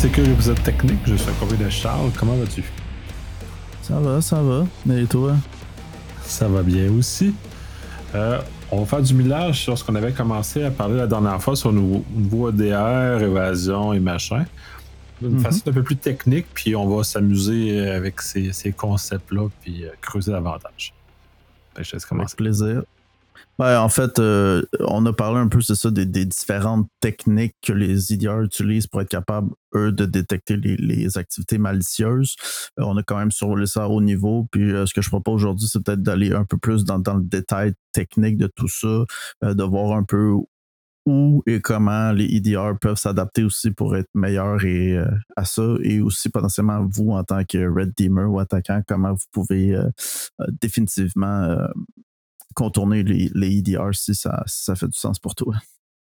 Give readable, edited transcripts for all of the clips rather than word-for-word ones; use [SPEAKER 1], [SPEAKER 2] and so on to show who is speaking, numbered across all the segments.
[SPEAKER 1] Sécur, épisode technique. Je suis accompagné de Charles. Comment vas-tu?
[SPEAKER 2] Ça va. Et toi?
[SPEAKER 1] Ça va bien aussi. On va faire du millage sur ce qu'on avait commencé à parler la dernière fois sur nos nouveaux EDR, évasion et machin. D'une façon un peu plus technique, puis on va s'amuser avec ces concepts-là, puis creuser davantage. Je te laisse commencer.
[SPEAKER 2] Avec plaisir. Ben, en fait, on a parlé un peu, c'est ça, des différentes techniques que les EDR utilisent pour être capables, eux, de détecter les activités malicieuses. On a quand même survolé ça à haut niveau. Puis ce que je propose aujourd'hui, c'est peut-être d'aller un peu plus dans le détail technique de tout ça, de voir un peu où et comment les EDR peuvent s'adapter aussi pour être meilleurs à ça, et aussi potentiellement vous en tant que Red Teamer ou attaquant, comment vous pouvez définitivement contourner les EDR si ça fait du sens pour toi.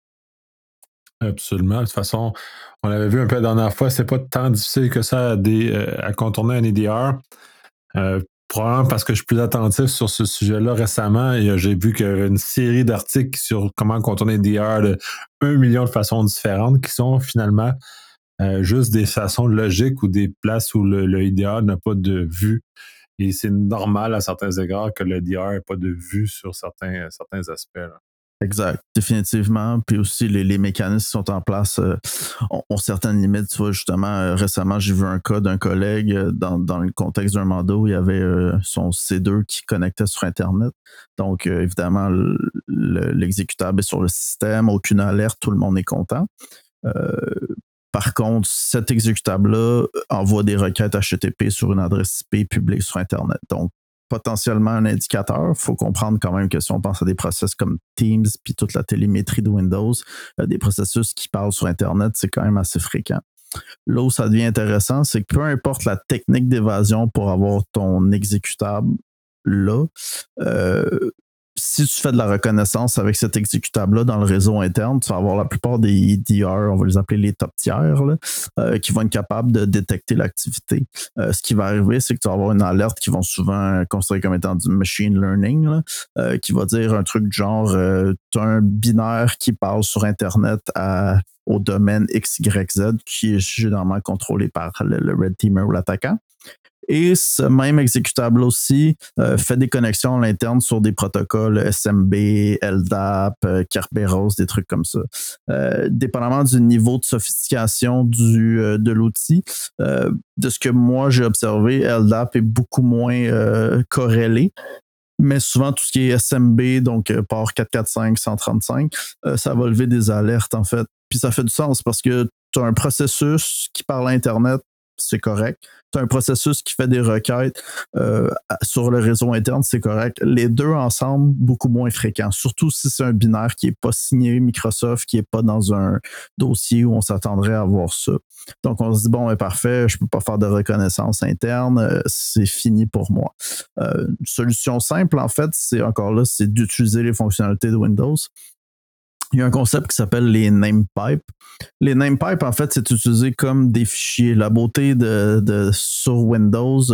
[SPEAKER 1] Absolument. De toute façon, on l'avait vu un peu la dernière fois, c'est pas tant difficile que ça à contourner un EDR. Probablement parce que je suis plus attentif sur ce sujet-là récemment et j'ai vu qu'il y a une série d'articles sur comment contourner des EDR de 1 million de façons différentes qui sont finalement juste des façons logiques ou des places où le EDR n'a pas de vue. Et c'est normal à certains égards que le EDR n'ait pas de vue sur certains aspects. Là.
[SPEAKER 2] Exact, définitivement. Puis aussi, les mécanismes qui sont en place ont certaines limites. Tu vois, justement, récemment, j'ai vu un cas d'un collègue dans le contexte d'un mandat où il y avait son C2 qui connectait sur Internet. Donc, évidemment, l'exécutable est sur le système, aucune alerte, tout le monde est content. Par contre, cet exécutable-là envoie des requêtes HTTP sur une adresse IP publique sur Internet. Donc, potentiellement un indicateur. Il faut comprendre quand même que si on pense à des process comme Teams puis toute la télémétrie de Windows, des processus qui parlent sur Internet, c'est quand même assez fréquent. Là où ça devient intéressant, c'est que peu importe la technique d'évasion pour avoir ton exécutable là, si tu fais de la reconnaissance avec cet exécutable-là dans le réseau interne, tu vas avoir la plupart des EDR, on va les appeler les top tiers, là, qui vont être capables de détecter l'activité. Ce qui va arriver, c'est que tu vas avoir une alerte qui vont souvent considérer comme étant du machine learning, là, qui va dire un truc du genre tu as un binaire qui parle sur Internet au domaine XYZ qui est généralement contrôlé par le Red Teamer ou l'attaquant. Et ce même exécutable aussi fait des connexions à l'interne sur des protocoles SMB, LDAP, Kerberos, des trucs comme ça. Dépendamment du niveau de sophistication de l'outil, de ce que moi j'ai observé, LDAP est beaucoup moins corrélé. Mais souvent, tout ce qui est SMB, donc port 445, 135, ça va lever des alertes, en fait. Puis ça fait du sens parce que tu as un processus qui parle à Internet, c'est correct. Tu as un processus qui fait des requêtes sur le réseau interne, c'est correct. Les deux ensemble, beaucoup moins fréquents. Surtout si c'est un binaire qui n'est pas signé Microsoft, qui n'est pas dans un dossier où on s'attendrait à voir ça. Donc, on se dit, bon, parfait, je ne peux pas faire de reconnaissance interne, c'est fini pour moi. Une solution simple, en fait, c'est encore là, c'est d'utiliser les fonctionnalités de Windows. Il y a un concept qui s'appelle les name pipes. Les name pipes, en fait, c'est utilisé comme des fichiers. La beauté sur Windows,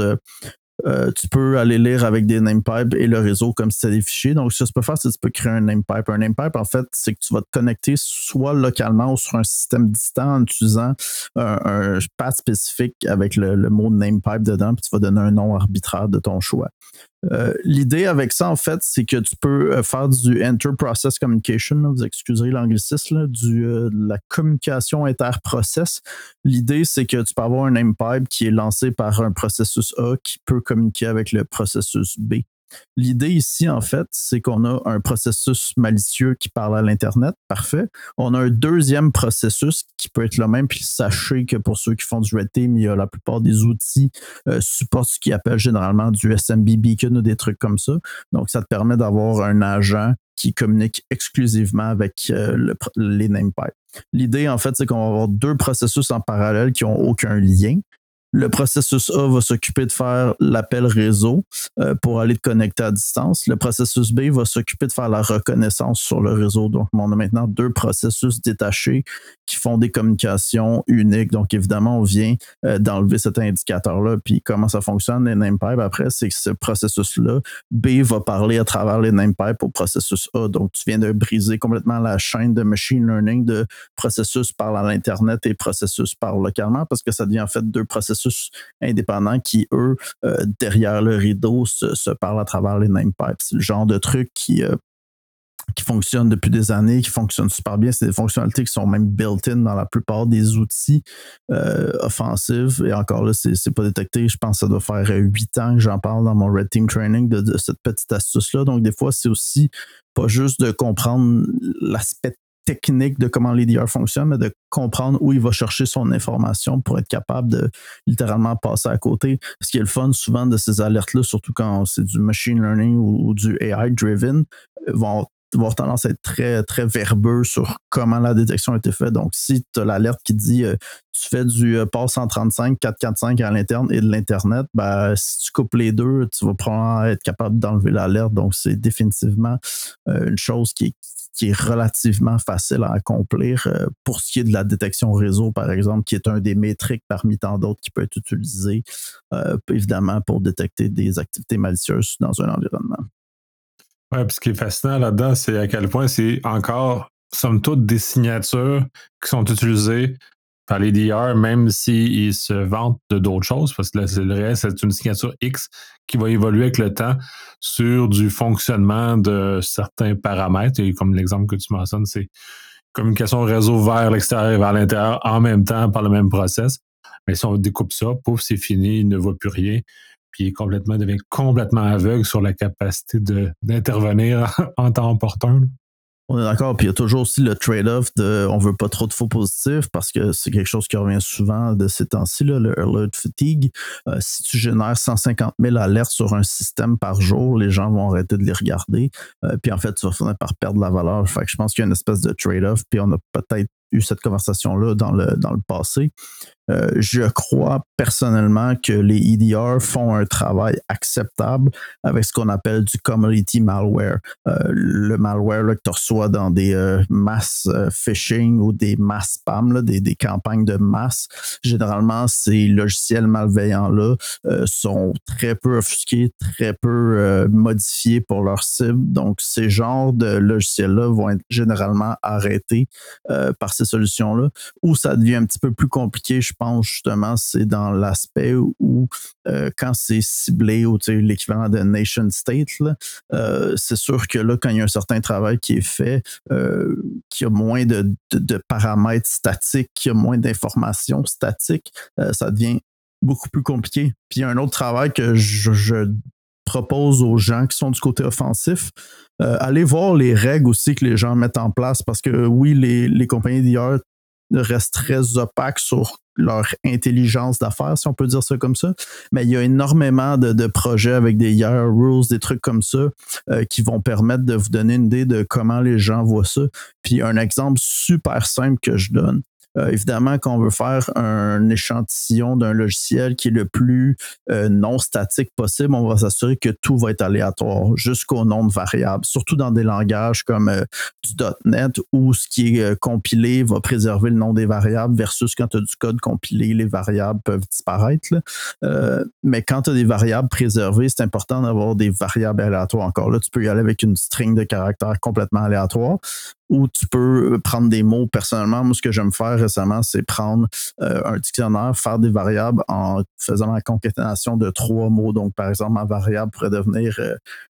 [SPEAKER 2] tu peux aller lire avec des name pipes et le réseau comme si c'était des fichiers. Donc, ce que tu peux faire, c'est que tu peux créer un name pipe. Un name pipe, en fait, c'est que tu vas te connecter soit localement ou sur un système distant en utilisant un path spécifique avec le mot name pipe dedans, puis tu vas donner un nom arbitraire de ton choix. L'idée avec ça, en fait, c'est que tu peux faire du Inter-Process Communication, là, vous excuserez l'anglicisme, de la communication inter-process. L'idée, c'est que tu peux avoir un name pipe qui est lancé par un processus A qui peut communiquer avec le processus B. L'idée ici, en fait, c'est qu'on a un processus malicieux qui parle à l'Internet. Parfait. On a un deuxième processus qui peut être le même. Puis sachez que pour ceux qui font du Red Team, il y a la plupart des outils supportent ce qu'ils appellent généralement du SMB Beacon ou des trucs comme ça. Donc, ça te permet d'avoir un agent qui communique exclusivement avec les name pipes. L'idée, en fait, c'est qu'on va avoir deux processus en parallèle qui n'ont aucun lien. Le processus A va s'occuper de faire l'appel réseau pour aller te connecter à distance. Le processus B va s'occuper de faire la reconnaissance sur le réseau. Donc, on a maintenant 2 processus détachés qui font des communications uniques. Donc, évidemment, on vient d'enlever cet indicateur-là. Puis, comment ça fonctionne, les namepipes, après, c'est que ce processus-là, B va parler à travers les namepipes au processus A. Donc, tu viens de briser complètement la chaîne de machine learning de processus par l'Internet et processus par localement, parce que ça devient en fait 2 processus indépendants qui, eux, derrière le rideau, se parlent à travers les namepipes. C'est le genre de truc qui fonctionne depuis des années, qui fonctionne super bien. C'est des fonctionnalités qui sont même built-in dans la plupart des outils offensifs. Et encore là, c'est pas détecté. Je pense que ça doit faire 8 ans que j'en parle dans mon Red Team Training de cette petite astuce-là. Donc, des fois, c'est aussi pas juste de comprendre l'aspect technique de comment l'EDR fonctionne, mais de comprendre où il va chercher son information pour être capable de littéralement passer à côté. Ce qui est le fun souvent de ces alertes-là, surtout quand c'est du machine learning ou du AI-driven, vont avoir tendance à être très, très verbeux sur comment la détection a été faite. Donc, si tu as l'alerte qui dit tu fais du port 135, 445 à l'interne et de l'Internet, ben, si tu coupes les deux, tu vas probablement être capable d'enlever l'alerte. Donc, c'est définitivement une chose qui est relativement facile à accomplir pour ce qui est de la détection réseau, par exemple, qui est un des métriques parmi tant d'autres qui peut être utilisé, évidemment, pour détecter des activités malicieuses dans un environnement.
[SPEAKER 1] Oui, puis ce qui est fascinant là-dedans, c'est à quel point c'est encore, somme toute, des signatures qui sont utilisées par les DR, même s'ils se vantent de d'autres choses, parce que là, le réel, c'est une signature X qui va évoluer avec le temps sur du fonctionnement de certains paramètres. Et comme l'exemple que tu mentionnes, c'est communication réseau vers l'extérieur et vers l'intérieur en même temps par le même process. Mais si on découpe ça, pouf, c'est fini, il ne voit plus rien. Puis il devient complètement aveugle sur la capacité d'intervenir en temps opportun.
[SPEAKER 2] On est d'accord, puis il y a toujours aussi le trade-off de on veut pas trop de faux positifs parce que c'est quelque chose qui revient souvent de ces temps-ci, là, le alert fatigue. Si tu génères 150 000 alertes sur un système par jour, les gens vont arrêter de les regarder. Puis en fait, tu vas finir par perdre la valeur. Fait que je pense qu'il y a une espèce de trade-off, puis on a peut-être eu cette conversation-là dans le passé. Je crois personnellement que les EDR font un travail acceptable avec ce qu'on appelle du commodity malware. Le malware là, que tu reçois dans des mass phishing ou des mass spam, là, des campagnes de masse. Généralement, ces logiciels malveillants-là sont très peu offusqués, très peu modifiés pour leur cible. Donc, ces genres de logiciels-là vont être généralement arrêtés par ces solutions-là. Où ça devient un petit peu plus compliqué, je pense justement, c'est dans l'aspect où quand c'est ciblé ou l'équivalent de nation state, là, c'est sûr que là, quand il y a un certain travail qui est fait, qu'il y a moins de paramètres statiques, qu'il y a moins d'informations statiques, ça devient beaucoup plus compliqué. Puis il y a un autre travail que je propose aux gens qui sont du côté offensif, allez voir les règles aussi que les gens mettent en place parce que oui, les compagnies d'IA restent très opaques sur leur intelligence d'affaires, si on peut dire ça comme ça. Mais il y a énormément de projets avec des IR rules, des trucs comme ça, qui vont permettre de vous donner une idée de comment les gens voient ça. Puis un exemple super simple que je donne, évidemment, quand on veut faire un échantillon d'un logiciel qui est le plus non statique possible, on va s'assurer que tout va être aléatoire jusqu'au nom de variable, surtout dans des langages comme du .NET où ce qui est compilé va préserver le nom des variables versus quand tu as du code compilé, les variables peuvent disparaître. Mais quand tu as des variables préservées, c'est important d'avoir des variables aléatoires. Encore là, tu peux y aller avec une string de caractères complètement aléatoire. Ou tu peux prendre des mots. Personnellement, moi, ce que j'aime faire récemment, c'est prendre un dictionnaire, faire des variables en faisant la concaténation de 3 mots. Donc, par exemple, ma variable pourrait devenir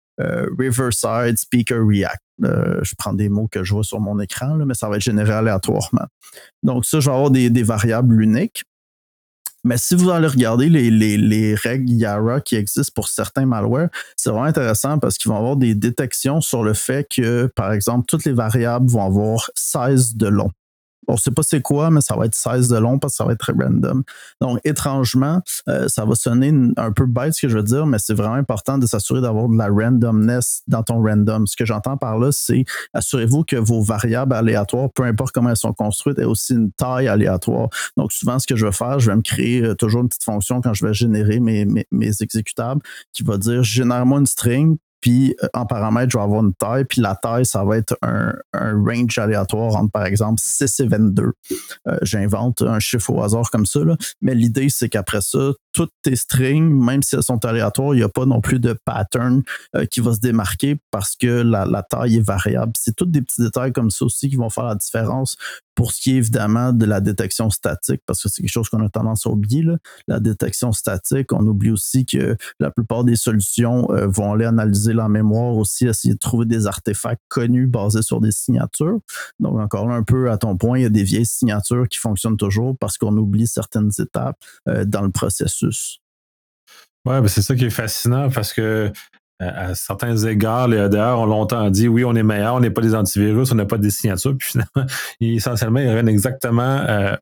[SPEAKER 2] Riverside Speaker React. Je prends des mots que je vois sur mon écran, là, mais ça va être généré aléatoirement. Donc, ça, je vais avoir des variables uniques. Mais si vous allez regarder les règles Yara qui existent pour certains malwares, c'est vraiment intéressant parce qu'ils vont avoir des détections sur le fait que, par exemple, toutes les variables vont avoir 16 de long. On ne sait pas c'est quoi, mais ça va être 16 de long parce que ça va être très random. Donc, étrangement, ça va sonner un peu bête ce que je veux dire, mais c'est vraiment important de s'assurer d'avoir de la randomness dans ton random. Ce que j'entends par là, c'est assurez-vous que vos variables aléatoires, peu importe comment elles sont construites, aient aussi une taille aléatoire. Donc, souvent, ce que je vais faire, je vais me créer toujours une petite fonction quand je vais générer mes exécutables qui va dire génère-moi une string. Puis en paramètre, je vais avoir une taille, puis la taille, ça va être un range aléatoire entre, par exemple, 6 et 22. J'invente un chiffre au hasard comme ça, là. Mais l'idée, c'est qu'après ça, toutes tes strings, même si elles sont aléatoires, il n'y a pas non plus de pattern qui va se démarquer parce que la taille est variable. C'est tous des petits détails comme ça aussi qui vont faire la différence pour ce qui est évidemment de la détection statique, parce que c'est quelque chose qu'on a tendance à oublier, là. La détection statique, on oublie aussi que la plupart des solutions vont aller analyser la mémoire aussi, essayer de trouver des artefacts connus basés sur des signatures. Donc encore là, un peu à ton point, il y a des vieilles signatures qui fonctionnent toujours parce qu'on oublie certaines étapes dans le processus.
[SPEAKER 1] Ouais, ben c'est ça qui est fascinant parce que à certains égards, les EDR ont longtemps dit oui, on est meilleur, on n'est pas des antivirus, on n'a pas des signatures, puis finalement, essentiellement, ils reviennent exactement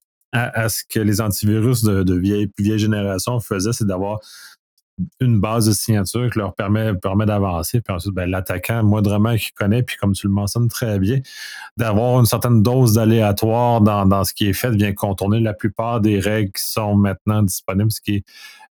[SPEAKER 1] à ce que les antivirus de plus vieille génération faisaient, c'est d'avoir une base de signature qui leur permet d'avancer. Puis ensuite, ben, l'attaquant, moindrement qui connaît, puis comme tu le mentionnes très bien, d'avoir une certaine dose d'aléatoire dans ce qui est fait, vient contourner la plupart des règles qui sont maintenant disponibles, ce qui est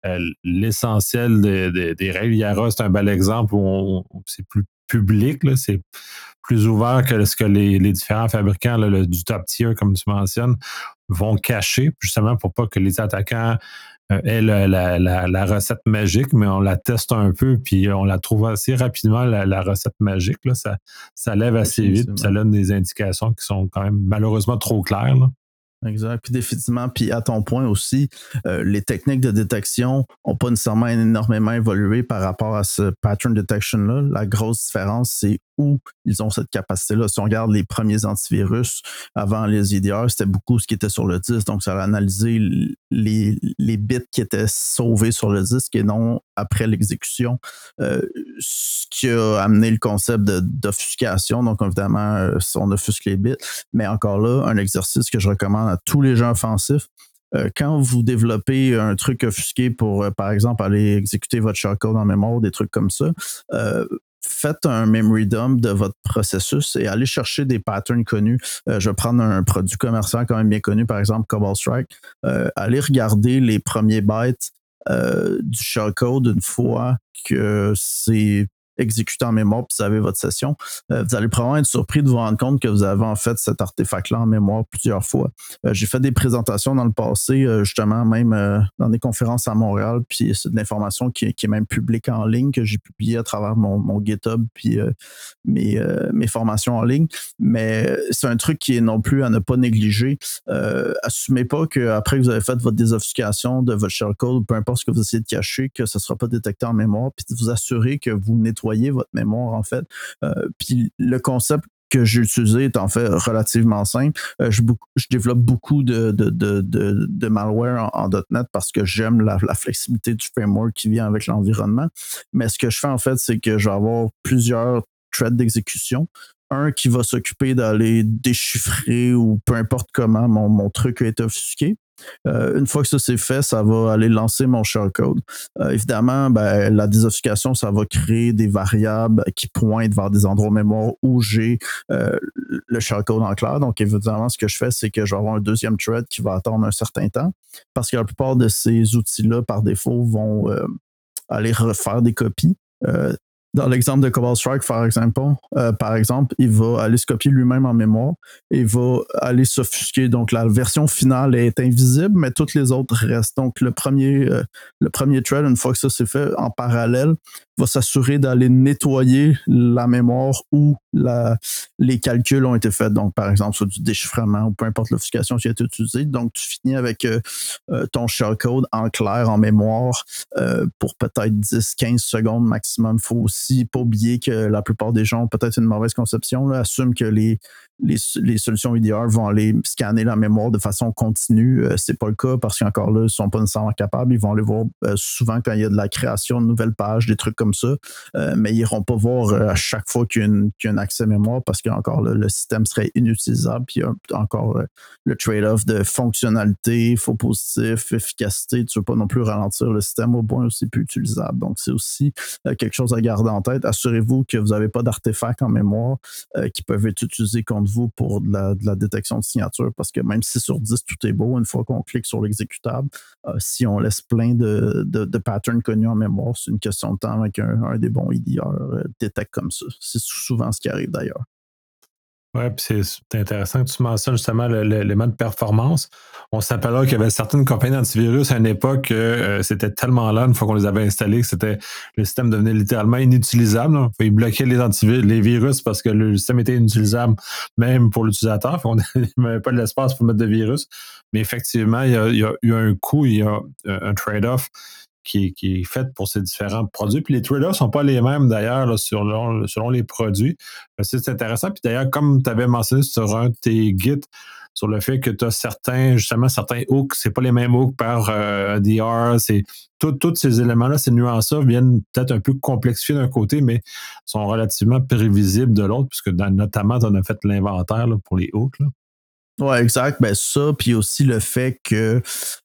[SPEAKER 1] l'essentiel des règles. Yara, c'est un bel exemple où c'est plus public, là, c'est plus ouvert que ce que les différents fabricants là, du top tier, comme tu mentionnes, vont cacher, justement pour pas que les attaquants aient la recette magique, mais on la teste un peu, puis on la trouve assez rapidement, la recette magique. Là, ça lève assez vite, puis ça donne des indications qui sont quand même malheureusement trop claires. Là.
[SPEAKER 2] Exact. Puis définitivement, puis à ton point aussi, les techniques de détection n'ont pas nécessairement énormément évolué par rapport à ce pattern detection-là. La grosse différence, c'est où ils ont cette capacité-là. Si on regarde les premiers antivirus avant les EDR, c'était beaucoup ce qui était sur le disque. Donc, ça a analysé les bits qui étaient sauvés sur le disque et non après l'exécution. Ce qui a amené le concept d'offuscation. Donc, évidemment, on offusque les bits. Mais encore là, un exercice que je recommande à tous les gens offensifs, quand vous développez un truc offusqué pour, par exemple, aller exécuter votre shellcode en mémoire, des trucs comme ça, faites un memory dump de votre processus et allez chercher des patterns connus. Je vais prendre un produit commercial quand même bien connu, par exemple Cobalt Strike. Allez regarder les premiers bytes du shellcode une fois que c'est exécuté en mémoire puis vous avez votre session. Vous allez probablement être surpris de vous rendre compte que vous avez en fait cet artefact-là en mémoire plusieurs fois. J'ai fait des présentations dans le passé, justement, même dans des conférences à Montréal, puis c'est de l'information qui est même publique en ligne, que j'ai publiée à travers mon GitHub, puis mes formations en ligne. Mais c'est un truc qui est non plus à ne pas négliger. Assumez pas qu'après que vous avez fait votre désobfuscation de votre shellcode, peu importe ce que vous essayez de cacher, que ce ne sera pas détecté en mémoire, puis de vous assurer que vous nettoyez votre mémoire, en fait. Puis le concept que j'ai utilisé est en fait relativement simple. Je développe beaucoup de malware en .NET parce que j'aime la flexibilité du framework qui vient avec l'environnement. Mais ce que je fais, en fait, c'est que je vais avoir plusieurs threads d'exécution. Un qui va s'occuper d'aller déchiffrer ou peu importe comment mon truc a été offusqué. Une fois que ça c'est fait, ça va aller lancer mon shellcode. Évidemment, la désobfuscation, ça va créer des variables qui pointent vers des endroits mémoire où j'ai le shellcode en clair. Donc, évidemment, ce que je fais, c'est que je vais avoir un deuxième thread qui va attendre un certain temps parce que la plupart de ces outils-là, par défaut, vont aller refaire des copies. Dans l'exemple de Cobalt Strike, par exemple, il va aller se copier lui-même en mémoire et va aller s'offusquer. Donc, la version finale est invisible, mais toutes les autres restent. Donc, le premier thread, une fois que ça c'est fait, en parallèle, va s'assurer d'aller nettoyer la mémoire où les calculs ont été faits. Donc, par exemple, sur du déchiffrement ou peu importe l'obfuscation qui a été utilisée. Donc, tu finis avec ton shellcode en clair, en mémoire, pour peut-être 10-15 secondes maximum. Il faut aussi pas oublier que la plupart des gens ont peut-être une mauvaise conception, là, assument que les solutions EDR vont aller scanner la mémoire de façon continue. C'est pas le cas parce qu'encore là, ils sont pas nécessairement capables. Ils vont aller voir souvent quand il y a de la création de nouvelles pages, des trucs comme ça, mais ils iront pas voir à chaque fois qu'il y a un accès mémoire parce qu'encore là, le système serait inutilisable. Puis il y a encore le trade-off de fonctionnalité, faux positif, efficacité. Tu veux pas non plus ralentir le système au point où c'est plus utilisable. Donc, c'est aussi quelque chose à garder en tête. Assurez-vous que vous n'avez pas d'artefacts en mémoire qui peuvent être utilisés contre vous pour de la détection de signature parce que même si sur 10 tout est beau, une fois qu'on clique sur l'exécutable, si on laisse plein de patterns connus en mémoire, c'est une question de temps avec un des bons EDR détecte comme ça. C'est souvent ce qui arrive d'ailleurs.
[SPEAKER 1] Oui, puis c'est intéressant que tu mentionnes justement l'élément de performance. On s'appellera qu'il y avait certaines compagnies d'antivirus à une époque que c'était tellement lent une fois qu'on les avait installés que le système devenait littéralement inutilisable. Là. Il bloquait les virus parce que le système était inutilisable même pour l'utilisateur. On n'avait pas de l'espace pour mettre de virus. Mais effectivement, il y a eu un coût, il y a un trade-off qui est fait pour ces différents produits. Puis les trade-offs ne sont pas les mêmes d'ailleurs là, selon les produits. C'est intéressant. Puis d'ailleurs, comme tu avais mentionné sur un de tes guides, sur le fait que tu as certains hooks, c'est pas les mêmes hooks par DR, tous ces éléments-là, ces nuances-là viennent peut-être un peu complexifier d'un côté, mais sont relativement prévisibles de l'autre, puisque notamment, tu en as fait l'inventaire là, pour les hooks. Là.
[SPEAKER 2] Ouais, exact. Ben ça, puis aussi le fait que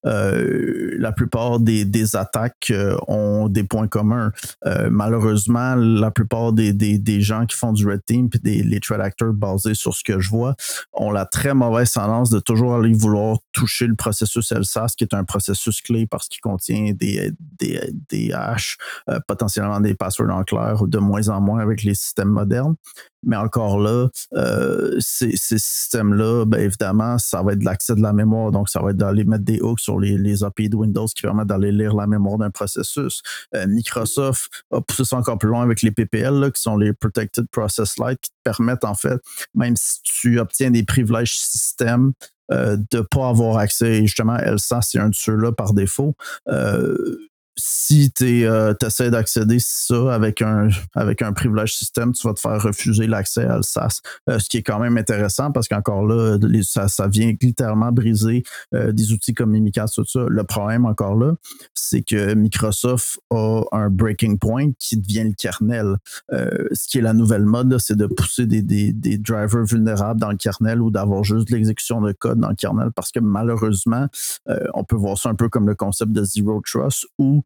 [SPEAKER 2] la plupart des attaques ont des points communs. Malheureusement, la plupart des gens qui font du red team puis les threat actors basés sur ce que je vois ont la très mauvaise tendance de toujours aller vouloir toucher le processus LSAS, qui est un processus clé parce qu'il contient des hashes, potentiellement des passwords en clair, de moins en moins avec les systèmes modernes. Mais encore là, ces systèmes-là, ben évidemment, ça va être de l'accès de la mémoire. Donc, ça va être d'aller mettre des hooks sur les API de Windows qui permettent d'aller lire la mémoire d'un processus. Microsoft a poussé ça encore plus loin avec les PPL, là, qui sont les Protected Process Lite, qui te permettent, en fait, même si tu obtiens des privilèges système, de ne pas avoir accès. Et justement, LSAS, c'est un de ceux-là par défaut. Si tu essaies d'accéder ça avec un privilège système, tu vas te faire refuser l'accès à LSAS. Ce qui est quand même intéressant parce qu'encore là, ça vient littéralement briser des outils comme Mimikatz, tout ça. Le problème encore là, c'est que Microsoft a un breaking point qui devient le kernel. Ce qui est la nouvelle mode, là, c'est de pousser des drivers vulnérables dans le kernel ou d'avoir juste de l'exécution de code dans le kernel parce que malheureusement, on peut voir ça un peu comme le concept de Zero Trust où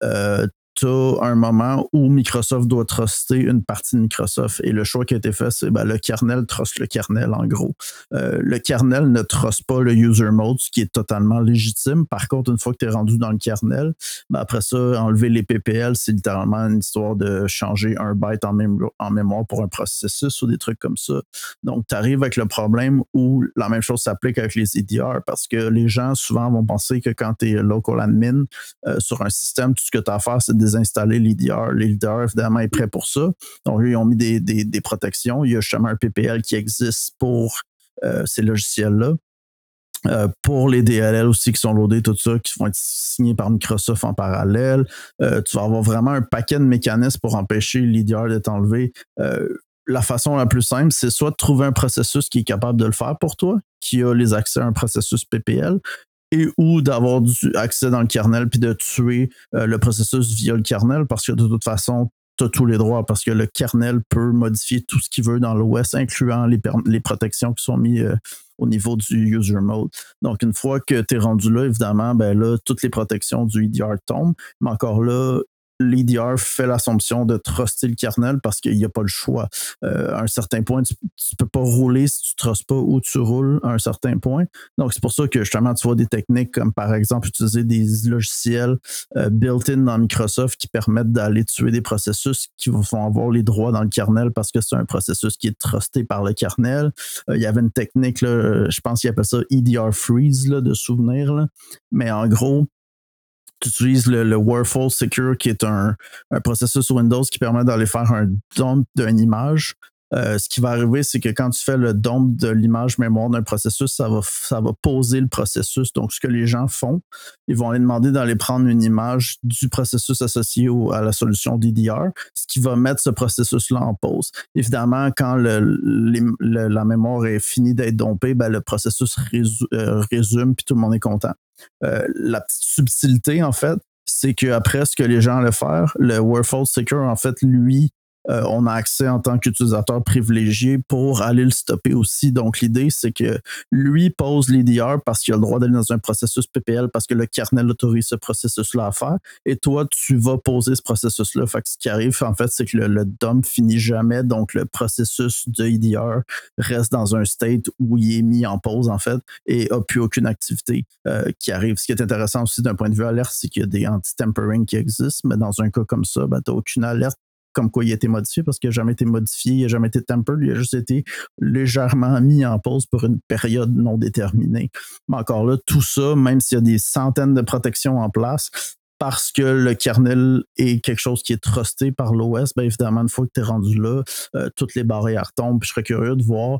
[SPEAKER 2] tu as un moment où Microsoft doit truster une partie de Microsoft et le choix qui a été fait, c'est le kernel trust le kernel en gros. Le kernel ne truste pas le user mode, ce qui est totalement légitime. Par contre, une fois que tu es rendu dans le kernel, après ça, enlever les PPL, c'est littéralement une histoire de changer un byte en mémoire pour un processus ou des trucs comme ça. Donc, tu arrives avec le problème où la même chose s'applique avec les EDR parce que les gens souvent vont penser que quand tu es local admin sur un système, tout ce que tu as à faire, c'est de désinstaller l'EDR. L'EDR, évidemment, est prêt pour ça. Donc, eux, ils ont mis des protections. Il y a justement un PPL qui existe pour ces logiciels-là. Pour les DLL aussi qui sont loadés, tout ça, qui vont être signés par Microsoft en parallèle. Tu vas avoir vraiment un paquet de mécanismes pour empêcher l'EDR d'être enlevé. La façon la plus simple, c'est soit de trouver un processus qui est capable de le faire pour toi, qui a les accès à un processus PPL, et ou d'avoir du accès dans le kernel puis de tuer le processus via le kernel parce que de toute façon, tu as tous les droits parce que le kernel peut modifier tout ce qu'il veut dans l'OS, incluant les protections qui sont mises au niveau du user mode. Donc, une fois que tu es rendu là, évidemment, ben là, toutes les protections du EDR tombent, mais encore là, l'EDR fait l'assumption de truster le kernel parce qu'il n'y a pas le choix. À un certain point, tu ne peux pas rouler si tu ne trustes pas où tu roules à un certain point. Donc, c'est pour ça que justement, tu vois des techniques comme par exemple utiliser des logiciels built-in dans Microsoft qui permettent d'aller tuer des processus qui vont avoir les droits dans le kernel parce que c'est un processus qui est trusté par le kernel. Il y avait une technique, là, je pense qu'ils appellent ça EDR freeze là, de souvenir, là. Mais en gros, tu utilises le Warful Secure qui est un processus Windows qui permet d'aller faire un dump d'une image ce qui va arriver, c'est que quand tu fais le dump de l'image mémoire d'un processus, ça va poser le processus. Donc, ce que les gens font, ils vont aller demander d'aller prendre une image du processus associé à la solution DDR, ce qui va mettre ce processus-là en pause. Évidemment, quand la mémoire est finie d'être dumpée, ben, le processus résume puis tout le monde est content. La petite subtilité, en fait, c'est qu'après, ce que les gens allaient faire, le Workflow Secure, en fait, lui, on a accès en tant qu'utilisateur privilégié pour aller le stopper aussi. Donc, l'idée, c'est que lui pose l'EDR parce qu'il a le droit d'aller dans un processus PPL parce que le kernel autorise ce processus-là à faire. Et toi, tu vas poser ce processus-là. Fait que ce qui arrive, en fait, c'est que le dump finit jamais. Donc, le processus de EDR reste dans un state où il est mis en pause, en fait, et n'a plus aucune activité qui arrive. Ce qui est intéressant aussi d'un point de vue alerte, c'est qu'il y a des anti-tempering qui existent, mais dans un cas comme ça, ben, tu n'as aucune alerte comme quoi il a été modifié parce qu'il n'a jamais été modifié, il n'a jamais été tempered, il a juste été légèrement mis en pause pour une période non déterminée. Mais encore là, tout ça, même s'il y a des centaines de protections en place, parce que le kernel est quelque chose qui est trusté par l'OS, bien évidemment, une fois que tu es rendu là, toutes les barrières tombent. Puis je serais curieux de voir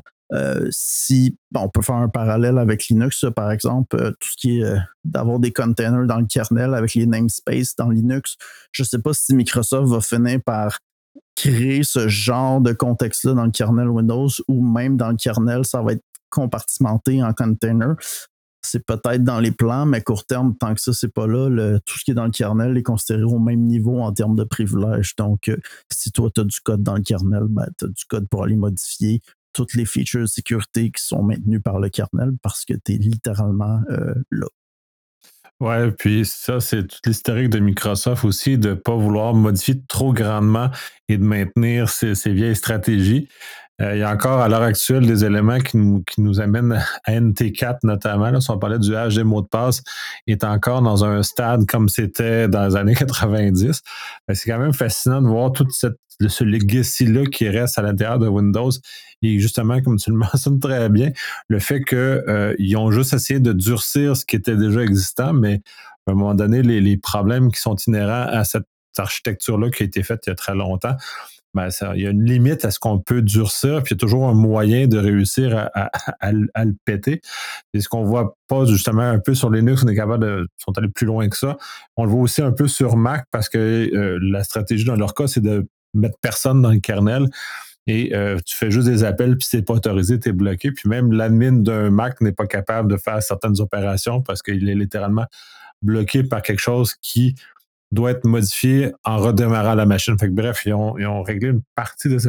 [SPEAKER 2] si on peut faire un parallèle avec Linux, par exemple, tout ce qui est d'avoir des containers dans le kernel avec les namespaces dans Linux. Je ne sais pas si Microsoft va finir par créer ce genre de contexte-là dans le kernel Windows ou même dans le kernel, ça va être compartimenté en container. C'est peut-être dans les plans, mais court terme, tant que ça, c'est pas là, tout ce qui est dans le kernel est considéré au même niveau en termes de privilèges. Donc, si toi, tu as du code dans le kernel, ben, tu as du code pour aller modifier toutes les features de sécurité qui sont maintenues par le kernel parce que tu es littéralement là.
[SPEAKER 1] Ouais, puis ça, c'est tout l'historique de Microsoft aussi, de ne pas vouloir modifier trop grandement et de maintenir ses vieilles stratégies. Il y a encore à l'heure actuelle des éléments qui nous amènent à NT4 notamment. Là, si on parlait du hash des mots de passe, est encore dans un stade comme c'était dans les années 90. Mais c'est quand même fascinant de voir tout ce legacy-là qui reste à l'intérieur de Windows. Et justement, comme tu le mentionnes très bien, le fait qu'ils ont juste essayé de durcir ce qui était déjà existant, mais à un moment donné, les problèmes qui sont inhérents à cette architecture-là qui a été faite il y a très longtemps, ben il y a une limite à ce qu'on peut durcir, puis il y a toujours un moyen de réussir à le péter. Et ce qu'on voit pas justement un peu sur Linux, on est capable sont allés plus loin que ça. On le voit aussi un peu sur Mac parce que la stratégie dans leur cas, c'est de mettre personne dans le kernel. Et tu fais juste des appels, puis c'est pas autorisé, tu es bloqué. Puis même l'admin d'un Mac n'est pas capable de faire certaines opérations parce qu'il est littéralement bloqué par quelque chose qui doit être modifié en redémarrant la machine. Fait que, bref, ils ont réglé une partie de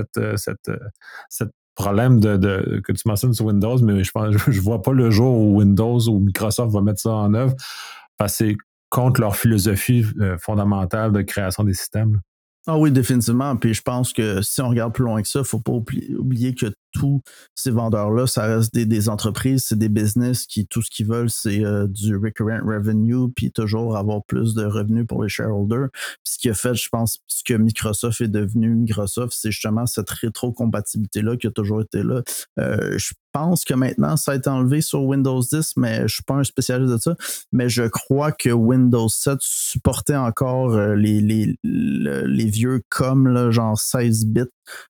[SPEAKER 1] cette problème que tu mentionnes sur Windows, mais je vois pas le jour où Windows ou Microsoft va mettre ça en œuvre parce que c'est contre leur philosophie fondamentale de création des systèmes.
[SPEAKER 2] Ah oui, définitivement. Puis je pense que si on regarde plus loin que ça, il ne faut pas oublier que tous ces vendeurs-là, ça reste des entreprises, c'est des business qui, tout ce qu'ils veulent, c'est du recurrent revenue, puis toujours avoir plus de revenus pour les shareholders. Puis ce qui a fait, je pense, ce que Microsoft est devenu Microsoft, c'est justement cette rétrocompatibilité-là qui a toujours été là. Je pense que maintenant, ça a été enlevé sur Windows 10, mais je ne suis pas un spécialiste de ça. Mais je crois que Windows 7 supportait encore les vieux COM, là, genre 16 bits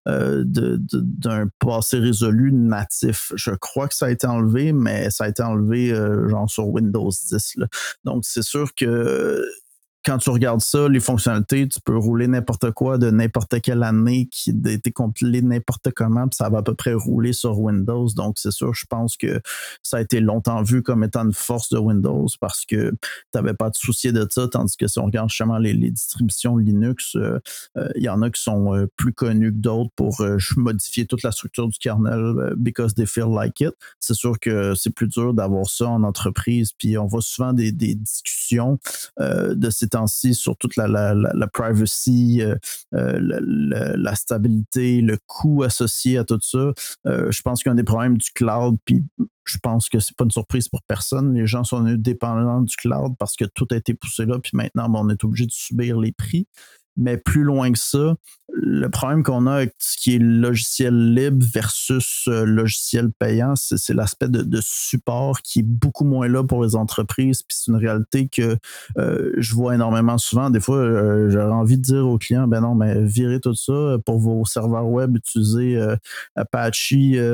[SPEAKER 2] d'un passé résolu natif. Je crois que ça a été enlevé, mais ça a été enlevé genre sur Windows 10. Là. Donc, c'est sûr que quand tu regardes ça, les fonctionnalités, tu peux rouler n'importe quoi de n'importe quelle année qui a été compilé n'importe comment, puis ça va à peu près rouler sur Windows. Donc, c'est sûr, je pense que ça a été longtemps vu comme étant une force de Windows parce que tu n'avais pas à te soucier de ça, tandis que si on regarde justement les distributions Linux, il y en a qui sont plus connus que d'autres pour modifier toute la structure du kernel because they feel like it. C'est sûr que c'est plus dur d'avoir ça en entreprise, puis on voit souvent des discussions de ces temps-ci sur toute la privacy, la stabilité, le coût associé à tout ça. Je pense qu'un des problèmes du cloud, puis je pense que c'est pas une surprise pour personne, les gens sont dépendants du cloud parce que tout a été poussé là, puis maintenant, on est obligé de subir les prix. Mais plus loin que ça, le problème qu'on a avec ce qui est logiciel libre versus logiciel payant, c'est l'aspect de support qui est beaucoup moins là pour les entreprises. Puis c'est une réalité que je vois énormément souvent. Des fois, j'aurais envie de dire aux clients, ben non, mais virez tout ça pour vos serveurs web, utilisez Apache,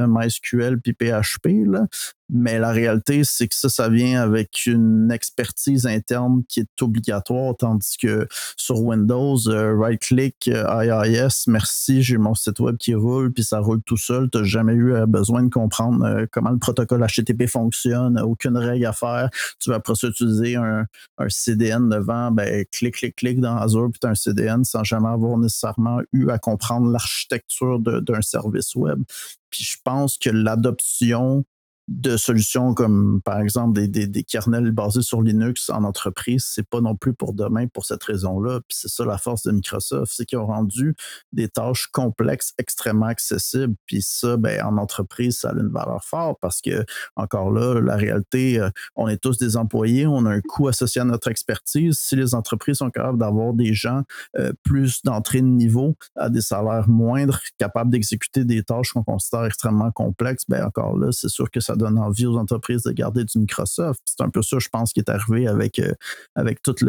[SPEAKER 2] MySQL puis PHP, là. Mais la réalité, c'est que ça vient avec une expertise interne qui est obligatoire, tandis que sur Windows, right-click, IIS, merci, j'ai mon site web qui roule, puis ça roule tout seul. Tu n'as jamais eu besoin de comprendre comment le protocole HTTP fonctionne, aucune règle à faire. Tu vas après ça utiliser un CDN devant, ben, clic dans Azure, puis tu as un CDN sans jamais avoir nécessairement eu à comprendre l'architecture d'un service web. Puis je pense que l'adoption de solutions comme, par exemple, des kernels basés sur Linux en entreprise, c'est pas non plus pour demain pour cette raison-là. Puis c'est ça la force de Microsoft, c'est qu'ils ont rendu des tâches complexes extrêmement accessibles. Puis ça, ben, en entreprise, ça a une valeur forte parce que, encore là, la réalité, on est tous des employés, on a un coût associé à notre expertise. Si les entreprises sont capables d'avoir des gens plus d'entrée de niveau à des salaires moindres, capables d'exécuter des tâches qu'on considère extrêmement complexes, ben encore là, c'est sûr que ça donne envie aux entreprises de garder du Microsoft. C'est un peu ça, je pense, qui est arrivé avec toute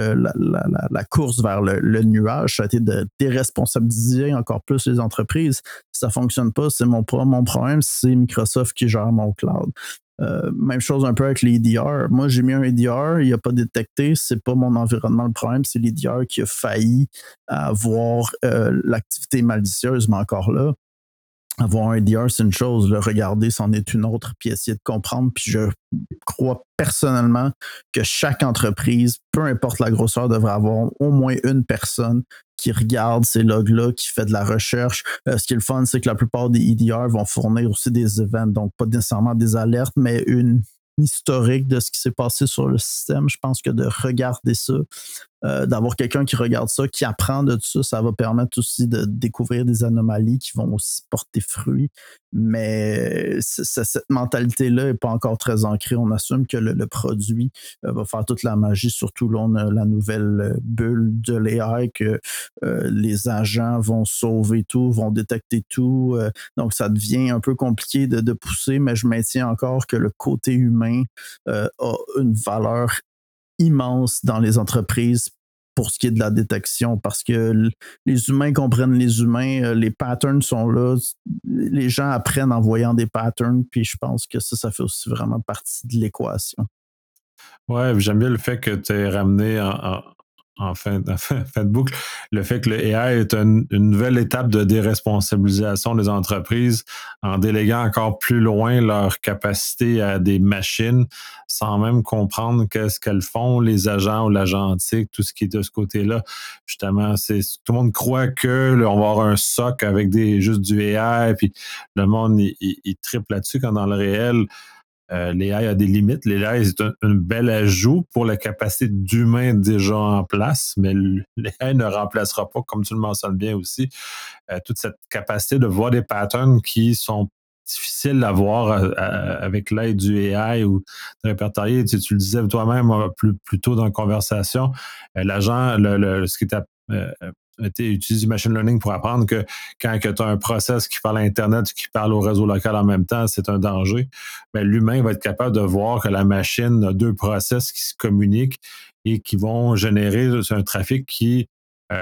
[SPEAKER 2] la course vers le nuage. Ça a été de déresponsabiliser encore plus les entreprises. Si ça ne fonctionne pas, c'est mon problème, c'est Microsoft qui gère mon cloud. Même chose un peu avec les EDR. Moi, j'ai mis un EDR, il n'a pas détecté, c'est pas mon environnement le problème, c'est l'EDR qui a failli avoir l'activité malicieuse, mais encore là, avoir un EDR, c'est une chose, le regarder, c'en est une autre, puis essayer de comprendre. Puis je crois personnellement que chaque entreprise, peu importe la grosseur, devrait avoir au moins une personne qui regarde ces logs-là, qui fait de la recherche. Ce qui est le fun, c'est que la plupart des EDR vont fournir aussi des events, donc pas nécessairement des alertes, mais une historique de ce qui s'est passé sur le système. Je pense que de regarder ça, d'avoir quelqu'un qui regarde ça, qui apprend de tout ça, ça va permettre aussi de découvrir des anomalies qui vont aussi porter fruit. Mais cette mentalité-là n'est pas encore très ancrée. On assume que le produit va faire toute la magie. Surtout là, on a la nouvelle bulle de l'AI que les agents vont sauver tout, vont détecter tout. Donc, ça devient un peu compliqué de pousser, mais je maintiens encore que le côté humain a une valeur immense dans les entreprises pour ce qui est de la détection, parce que les humains comprennent les humains, les patterns sont là, les gens apprennent en voyant des patterns, puis je pense que ça fait aussi vraiment partie de l'équation.
[SPEAKER 1] Ouais, j'aime bien le fait que tu aies ramené en fin de boucle le fait que le AI est une nouvelle étape de déresponsabilisation des entreprises en déléguant encore plus loin leur capacité à des machines sans même comprendre qu'est-ce qu'elles font, les agents ou l'agentique, tout ce qui est de ce côté-là. Justement, tout le monde croit que là, on va avoir un SOC avec juste du AI, puis le monde il triple là-dessus quand dans le réel, l'AI a des limites. L'AI est un bel ajout pour la capacité d'humain déjà en place, mais l'AI ne remplacera pas, comme tu le mentionnes bien aussi, toute cette capacité de voir des patterns qui sont difficiles à voir avec l'aide du AI ou de répertorier. Tu le disais toi-même plus tôt dans la conversation, l'agent, ce qui est utilise du machine learning pour apprendre que quand tu as un process qui parle à Internet ou qui parle au réseau local en même temps, c'est un danger. Mais l'humain va être capable de voir que la machine a deux process qui se communiquent et qui vont générer un trafic qui est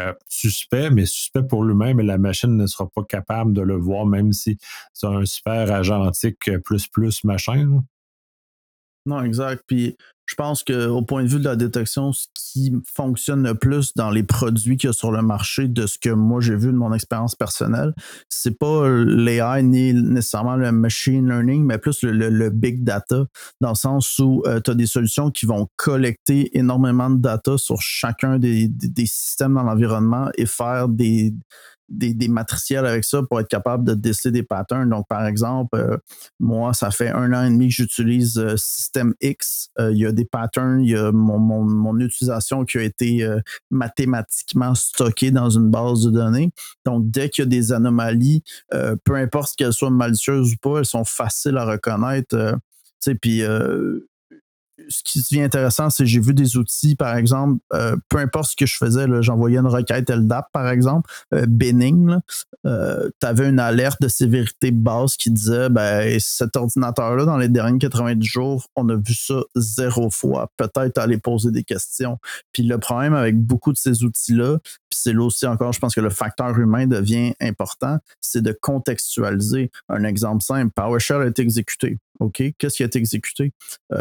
[SPEAKER 1] suspect pour l'humain, mais la machine ne sera pas capable de le voir, même si c'est un super agentique plus machin. Là.
[SPEAKER 2] Non, exact. Puis je pense qu'au point de vue de la détection, ce qui fonctionne le plus dans les produits qu'il y a sur le marché, de ce que moi j'ai vu de mon expérience personnelle, c'est pas l'AI ni nécessairement le machine learning, mais plus le big data, dans le sens où tu as des solutions qui vont collecter énormément de data sur chacun des systèmes dans l'environnement et faire des matriciels avec ça pour être capable de déceler des patterns. Donc, par exemple, moi, ça fait 1 an et demi que j'utilise System X. Il y a des patterns, il y a mon utilisation qui a été mathématiquement stockée dans une base de données. Donc, dès qu'il y a des anomalies, peu importe qu'elles soient malicieuses ou pas, elles sont faciles à reconnaître. Puis ce qui devient intéressant, c'est que j'ai vu des outils, par exemple, peu importe ce que je faisais, là, j'envoyais une requête LDAP, par exemple, bénigne, tu avais une alerte de sévérité basse qui disait cet ordinateur-là, dans les derniers 90 jours, on a vu ça 0 fois. Peut-être aller poser des questions. Puis le problème avec beaucoup de ces outils-là, puis c'est là aussi encore, je pense que le facteur humain devient important, c'est de contextualiser. Un exemple simple, PowerShell a été exécuté. OK, qu'est-ce qui a été exécuté?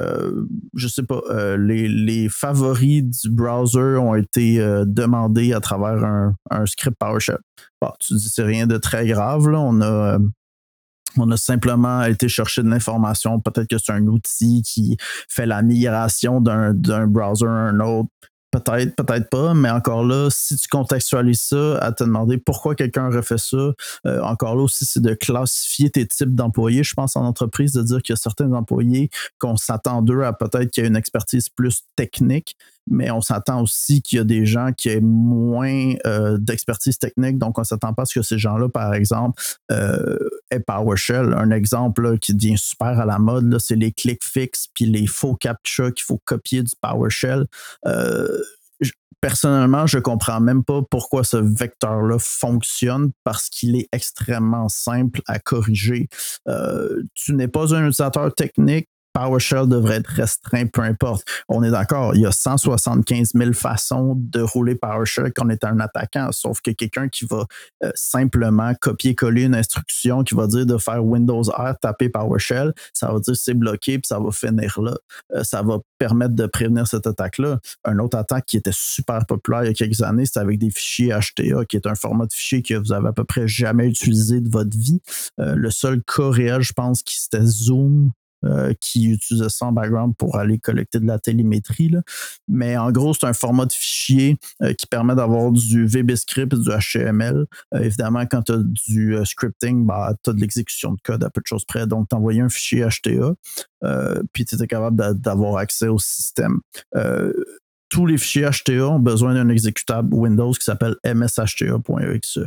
[SPEAKER 2] Je sais pas. Les favoris du browser ont été demandés à travers un script PowerShell. Bon, tu dis c'est rien de très grave, là. On a simplement été chercher de l'information. Peut-être que c'est un outil qui fait la migration d'un browser à un autre. Peut-être, peut-être pas, mais encore là, si tu contextualises ça, à te demander pourquoi quelqu'un aurait fait ça, encore là aussi, c'est de classifier tes types d'employés. Je pense en entreprise, de dire qu'il y a certains employés qu'on s'attend d'eux à peut-être qu'il y a une expertise plus technique, mais on s'attend aussi qu'il y a des gens qui aient moins d'expertise technique, donc on ne s'attend pas à ce que ces gens-là, par exemple, aient PowerShell. Un exemple là, qui devient super à la mode, là, c'est les click fix puis les faux captcha qu'il faut copier du PowerShell. Personnellement, je ne comprends même pas pourquoi ce vecteur-là fonctionne parce qu'il est extrêmement simple à corriger. Tu n'es pas un utilisateur technique, PowerShell devrait être restreint, peu importe. On est d'accord, il y a 175 000 façons de rouler PowerShell quand on est un attaquant, sauf que quelqu'un qui va simplement copier-coller une instruction qui va dire de faire Windows R, taper PowerShell, ça va dire c'est bloqué puis ça va finir là. Ça va permettre de prévenir cette attaque-là. Une autre attaque qui était super populaire il y a quelques années, c'était avec des fichiers HTA, qui est un format de fichier que vous avez à peu près jamais utilisé de votre vie. Le seul cas réel, je pense, c'était Zoom, qui utilisait ça en background pour aller collecter de la télémétrie. Là. Mais en gros, c'est un format de fichier qui permet d'avoir du VBScript et du HTML. Évidemment, quand tu as du scripting, tu as de l'exécution de code à peu de choses près. Donc, tu envoyais un fichier HTA, puis tu étais capable d'avoir accès au système. Tous les fichiers HTA ont besoin d'un exécutable Windows qui s'appelle mshta.exe.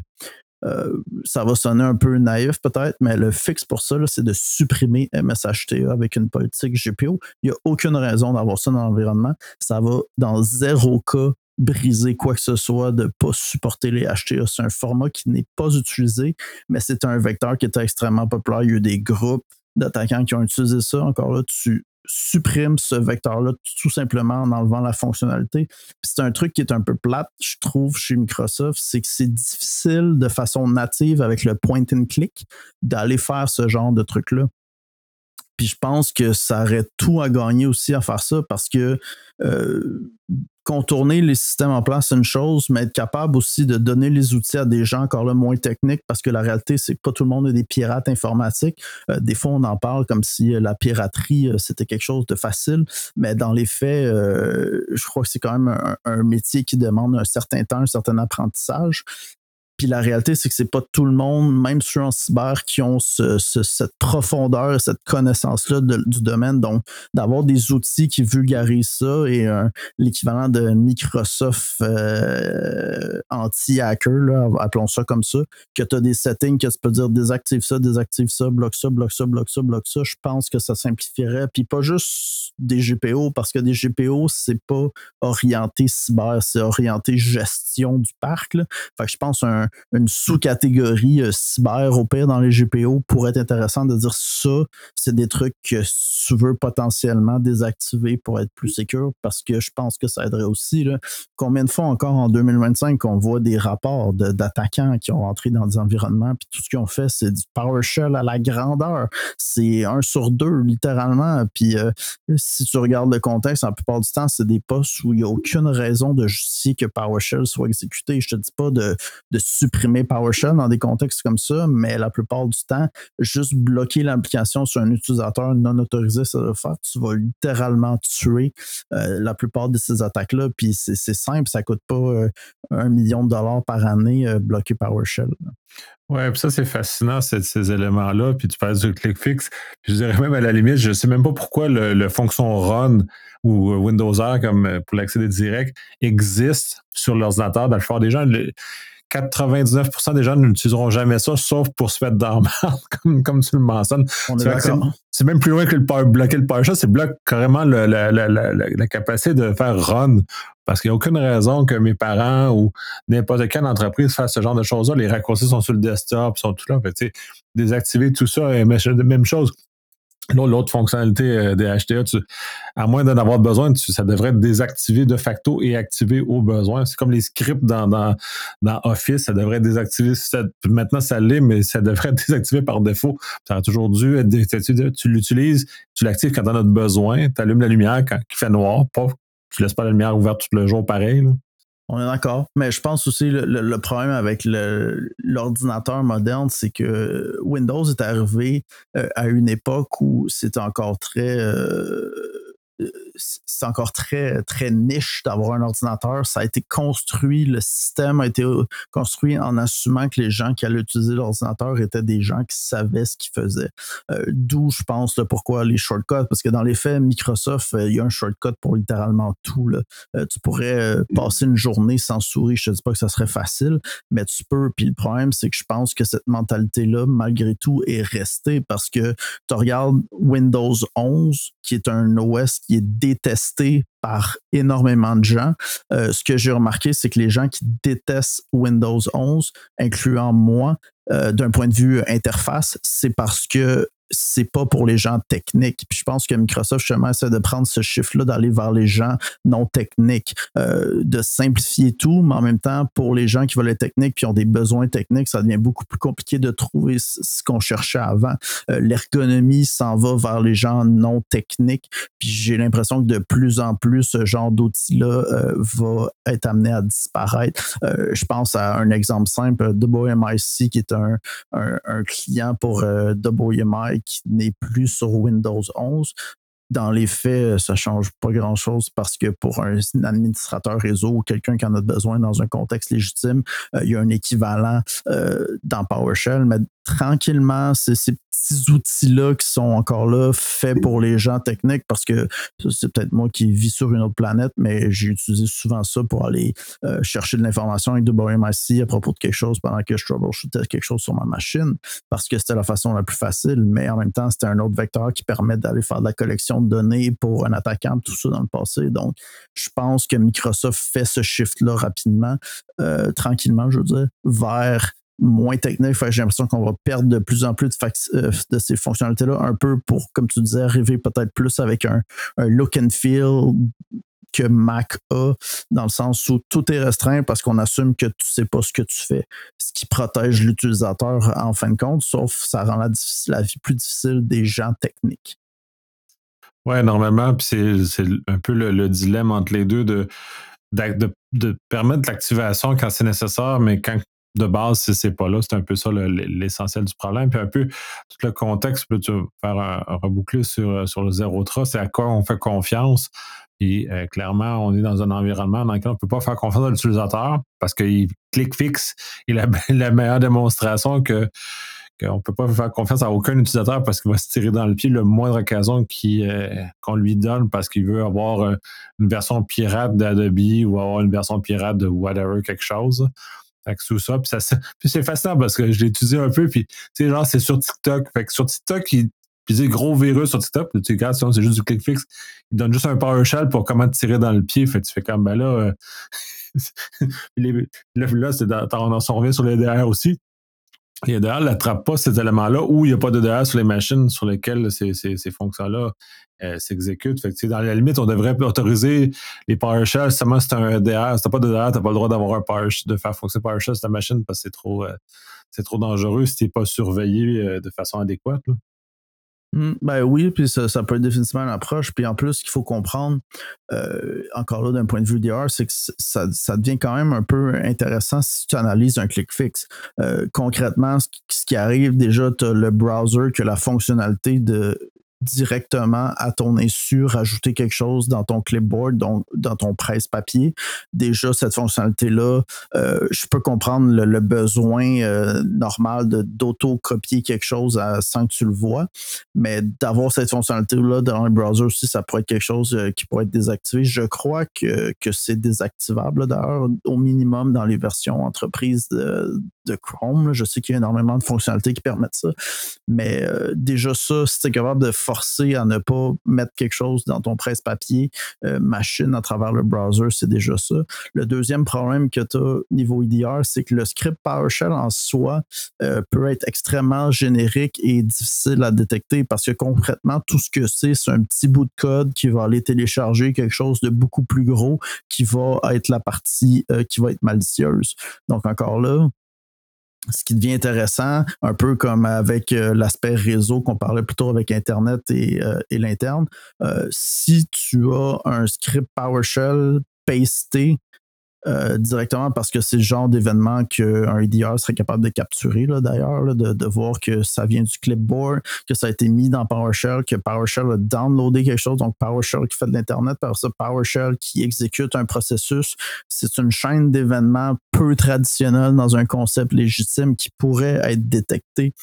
[SPEAKER 2] Ça va sonner un peu naïf peut-être, mais le fixe pour ça, là, c'est de supprimer MSHTA avec une politique GPO. Il n'y a aucune raison d'avoir ça dans l'environnement. Ça va dans 0 cas briser quoi que ce soit, de ne pas supporter les HTA. C'est un format qui n'est pas utilisé, mais c'est un vecteur qui était extrêmement populaire. Il y a eu des groupes d'attaquants qui ont utilisé ça. Encore là, tu supprimes ce vecteur-là tout simplement en enlevant la fonctionnalité. Puis c'est un truc qui est un peu plate, je trouve, chez Microsoft, c'est que c'est difficile de façon native avec le point and click d'aller faire ce genre de truc-là. Puis je pense que ça aurait tout à gagner aussi à faire ça parce que contourner les systèmes en place, c'est une chose, mais être capable aussi de donner les outils à des gens encore là moins techniques parce que la réalité, c'est que pas tout le monde est des pirates informatiques. Des fois, on en parle comme si la piraterie, c'était quelque chose de facile, mais dans les faits, je crois que c'est quand même un métier qui demande un certain temps, un certain apprentissage. Puis la réalité, c'est que c'est pas tout le monde, même ceux en cyber, qui ont cette profondeur, cette connaissance-là du domaine. Donc, d'avoir des outils qui vulgarisent ça et l'équivalent de Microsoft anti-hacker, là, appelons ça comme ça, que tu as des settings que tu peux dire désactive ça, bloque ça, bloque ça, bloque ça, bloque ça. Je pense que ça simplifierait. Puis pas juste des GPO, parce que des GPO, c'est pas orienté cyber, c'est orienté gestion du parc. Là. Fait que je pense une sous-catégorie cyber au pire dans les GPO pourrait être intéressant de dire ça, c'est des trucs que tu veux potentiellement désactiver pour être plus sécure parce que je pense que ça aiderait aussi. Là. Combien de fois encore en 2025 on voit des rapports d'attaquants qui ont entré dans des environnements puis tout ce qu'ils ont fait, c'est du PowerShell à la grandeur. C'est 1 sur 2 littéralement. Puis si tu regardes le contexte, la plupart du temps, c'est des postes où il n'y a aucune raison de justifier que PowerShell soit exécuté. Je te dis pas de supprimer PowerShell dans des contextes comme ça, mais la plupart du temps, juste bloquer l'application sur un utilisateur non autorisé, ça va faire, tu vas littéralement tuer la plupart de ces attaques-là. Puis c'est simple, ça coûte pas $1 million par année bloquer PowerShell.
[SPEAKER 1] Ouais, puis ça, c'est fascinant, ces éléments-là. Puis tu parles du click fix. Puis je dirais même à la limite, je ne sais même pas pourquoi le fonction run ou Windows R, comme pour l'accéder direct, existe sur l'ordinateur. Dans le fond, des gens, 99% des gens n'utiliseront jamais ça, sauf pour se mettre dans la merde, comme tu le mentionnes. C'est même plus loin que bloquer le PowerShell, c'est bloquer carrément la capacité de faire run. Parce qu'il n'y a aucune raison que mes parents ou n'importe quelle entreprise fasse ce genre de choses-là. Les raccourcis sont sur le desktop, sont tout là. Fait, désactiver tout ça, même chose. L'autre fonctionnalité des HTA, à moins d'en avoir besoin, ça devrait être désactivé de facto et activé au besoin. C'est comme les scripts dans Office, ça devrait être désactivé. Maintenant, ça l'est, mais ça devrait être désactivé par défaut. Ça a toujours dû être désactivé. Tu l'utilises, tu l'actives quand tu en as besoin, tu allumes la lumière quand il fait noir, tu laisses pas la lumière ouverte tout le jour pareil. Là.
[SPEAKER 2] On est d'accord. Mais je pense aussi le problème avec l'ordinateur moderne, c'est que Windows est arrivé à une époque où c'est encore très niche d'avoir un ordinateur. Ça a été construit, le système a été construit en assumant que les gens qui allaient utiliser l'ordinateur étaient des gens qui savaient ce qu'ils faisaient. D'où, je pense, pourquoi les shortcuts, parce que dans les faits, Microsoft, il y a un shortcut pour littéralement tout. Là. Tu pourrais passer une journée sans souris. Je te dis pas que ça serait facile, mais tu peux. Puis le problème, c'est que je pense que cette mentalité-là, malgré tout, est restée parce que tu regardes Windows 11, qui est un OS qui est détesté par énormément de gens. Ce que j'ai remarqué, c'est que les gens qui détestent Windows 11, incluant moi, d'un point de vue interface, c'est parce que c'est pas pour les gens techniques. Puis je pense que Microsoft, justement, essaie de prendre ce chiffre-là, d'aller vers les gens non techniques, de simplifier tout, mais en même temps, pour les gens qui veulent être techniques puis ont des besoins techniques, ça devient beaucoup plus compliqué de trouver ce qu'on cherchait avant. L'ergonomie s'en va vers les gens non techniques, puis j'ai l'impression que de plus en plus, ce genre d'outil-là va être amené à disparaître. Je pense à un exemple simple, WMIC, qui est un client pour WMI, qui n'est plus sur Windows 11. Dans les faits, ça ne change pas grand-chose parce que pour un administrateur réseau ou quelqu'un qui en a besoin dans un contexte légitime, il y a un équivalent dans PowerShell, mais tranquillement, c'est ces petits outils-là qui sont encore là, faits pour les gens techniques, parce que c'est peut-être moi qui vis sur une autre planète, mais j'ai utilisé souvent ça pour aller chercher de l'information avec WMIC à propos de quelque chose pendant que je troubleshootais quelque chose sur ma machine, parce que c'était la façon la plus facile, mais en même temps, c'était un autre vecteur qui permet d'aller faire de la collection de données pour un attaquant, tout ça dans le passé. Donc, je pense que Microsoft fait ce shift-là rapidement, tranquillement, je veux dire, vers moins technique. J'ai l'impression qu'on va perdre de plus en plus de ces fonctionnalités-là, un peu pour, comme tu disais, arriver peut-être plus avec un look and feel que Mac a, dans le sens où tout est restreint parce qu'on assume que tu sais pas ce que tu fais, ce qui protège l'utilisateur en fin de compte, sauf ça rend la vie plus difficile des gens techniques.
[SPEAKER 1] Oui, normalement, puis c'est un peu le dilemme entre les deux de permettre l'activation quand c'est nécessaire, mais quand de base, si c'est pas là, c'est un peu ça l'essentiel du problème. Puis un peu tout le contexte, peux-tu faire un reboucler sur le Zero Trust, c'est à quoi on fait confiance. Puis clairement, on est dans un environnement dans lequel on ne peut pas faire confiance à l'utilisateur parce qu'il clique fixe est la meilleure démonstration qu'on ne peut pas faire confiance à aucun utilisateur parce qu'il va se tirer dans le pied le moindre occasion qu'on lui donne parce qu'il veut avoir une version pirate d'Adobe ou avoir une version pirate de whatever, quelque chose. Fait que sous ça, puis c'est fascinant parce que je l'ai étudié un peu, puis tu sais, genre, c'est sur TikTok. Fait que sur TikTok, puis c'est gros virus sur TikTok, puis tu regardes, sinon c'est juste du click fixe. Il donne juste un PowerShell pour comment te tirer dans le pied. Fait que tu fais comme, ben là, là, on s'en revient sur les DR aussi. Les EDR n'attrapent pas ces éléments-là ou il n'y a pas de EDR sur les machines sur lesquelles ces fonctions-là s'exécutent. Fait que, dans la limite, on devrait autoriser les PowerShell seulement si tu as un EDR. Si tu n'as pas d'EDR, tu n'as pas le droit d'avoir un PowerShell, de faire fonctionner PowerShell sur ta machine parce que c'est trop dangereux si tu n'es pas surveillé de façon adéquate. Là.
[SPEAKER 2] Ben oui, puis ça peut être définitivement une approche. Puis en plus, ce qu'il faut comprendre, encore là, d'un point de vue DR, c'est que ça devient quand même un peu intéressant si tu analyses un click fixe. Concrètement, ce qui arrive, déjà, tu as le browser qui a la fonctionnalité de directement à ton insu rajouter quelque chose dans ton clipboard, donc dans ton presse-papier. Déjà, cette fonctionnalité-là, je peux comprendre le besoin normal d'auto-copier quelque chose sans que tu le vois, mais d'avoir cette fonctionnalité-là dans le browser aussi, ça pourrait être quelque chose qui pourrait être désactivé. Je crois que c'est désactivable, d'ailleurs, au minimum dans les versions entreprises de Chrome. Là. Je sais qu'il y a énormément de fonctionnalités qui permettent ça, mais déjà ça, si tu es capable de forcer à ne pas mettre quelque chose dans ton presse-papier machine à travers le browser, c'est déjà ça. Le deuxième problème que tu as niveau EDR, c'est que le script PowerShell en soi peut être extrêmement générique et difficile à détecter parce que concrètement, tout ce que c'est un petit bout de code qui va aller télécharger quelque chose de beaucoup plus gros qui va être la partie qui va être malicieuse. Donc encore là, ce qui devient intéressant, un peu comme avec l'aspect réseau qu'on parlait plus tôt avec Internet et l'interne, si tu as un script PowerShell pasté directement parce que c'est le genre d'événement qu'un EDR serait capable de capturer, là, d'ailleurs, là, de voir que ça vient du clipboard, que ça a été mis dans PowerShell, que PowerShell a downloadé quelque chose, donc PowerShell qui fait de l'Internet, par ça, PowerShell qui exécute un processus. C'est une chaîne d'événements peu traditionnelle dans un concept légitime qui pourrait être détecté.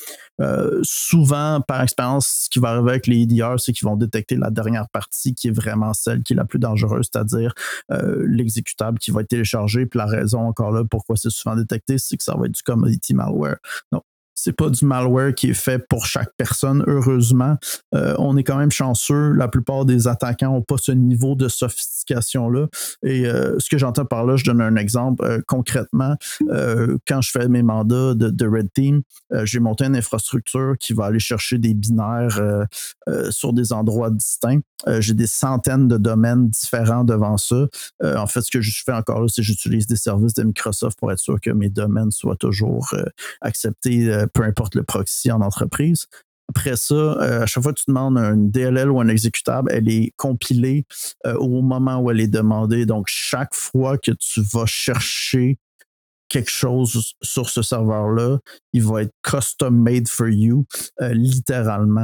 [SPEAKER 2] Souvent, par expérience, ce qui va arriver avec les EDR, c'est qu'ils vont détecter la dernière partie qui est vraiment celle qui est la plus dangereuse, c'est-à-dire l'exécutable qui va être téléchargé. Puis la raison encore là pourquoi c'est souvent détecté, c'est que ça va être du commodity malware. Donc, c'est pas du malware qui est fait pour chaque personne, heureusement. On est quand même chanceux. La plupart des attaquants n'ont pas ce niveau de sophistication-là. Et ce que j'entends par là, je donne un exemple. Concrètement, quand je fais mes mandats de Red Team, j'ai monté une infrastructure qui va aller chercher des binaires sur des endroits distincts. J'ai des centaines de domaines différents devant ça. En fait, ce que je fais encore là, c'est que j'utilise des services de Microsoft pour être sûr que mes domaines soient toujours acceptés, peu importe le proxy en entreprise. Après ça, à chaque fois que tu demandes un DLL ou un exécutable, elle est compilée au moment où elle est demandée. Donc, chaque fois que tu vas chercher quelque chose sur ce serveur-là, il va être custom made for you, littéralement.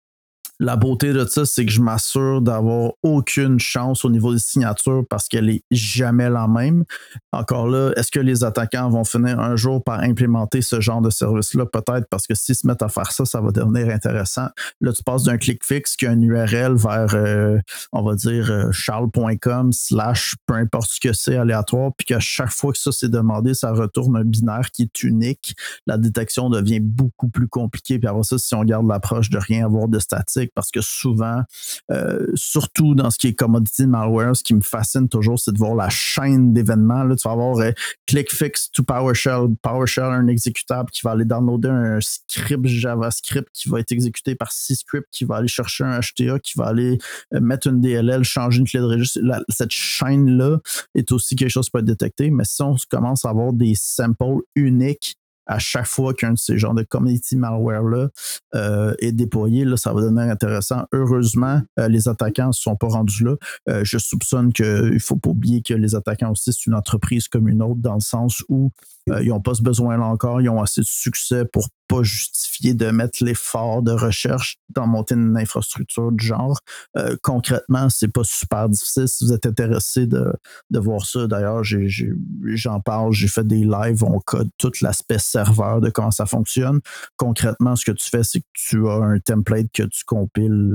[SPEAKER 2] La beauté de ça, c'est que je m'assure d'avoir aucune chance au niveau des signatures parce qu'elle est jamais la même. Encore là, est-ce que les attaquants vont finir un jour par implémenter ce genre de service-là? Peut-être parce que s'ils se mettent à faire ça, ça va devenir intéressant. Là, tu passes d'un clic fixe qui a une URL vers, on va dire, charles.com / peu importe ce que c'est aléatoire, puis qu'à chaque fois que ça c'est demandé, ça retourne un binaire qui est unique. La détection devient beaucoup plus compliquée. Puis après ça, si on garde l'approche de rien avoir de statique, parce que souvent, surtout dans ce qui est commodity malware, ce qui me fascine toujours, c'est de voir la chaîne d'événements. Là, tu vas avoir ClickFix to PowerShell, PowerShell, un exécutable qui va aller downloader un script JavaScript qui va être exécuté par C-Script, qui va aller chercher un HTA, qui va aller mettre une DLL, changer une clé de registre. Cette chaîne-là est aussi quelque chose qui peut être détecté, mais si on commence à avoir des samples uniques à chaque fois qu'un de ces genres de community malware-là est déployé, là, ça va devenir intéressant. Heureusement, les attaquants ne sont pas rendus là. Je soupçonne qu'il ne faut pas oublier que les attaquants aussi, c'est une entreprise comme une autre, dans le sens où ils n'ont pas ce besoin-là encore. Ils ont assez de succès pour pas justifier de mettre l'effort de recherche dans monter une infrastructure du genre. Concrètement, c'est pas super difficile. Si vous êtes intéressé de voir ça, d'ailleurs, j'en parle, j'ai fait des lives, on code tout l'aspect serveur de comment ça fonctionne. Concrètement, ce que tu fais, c'est que tu as un template que tu compiles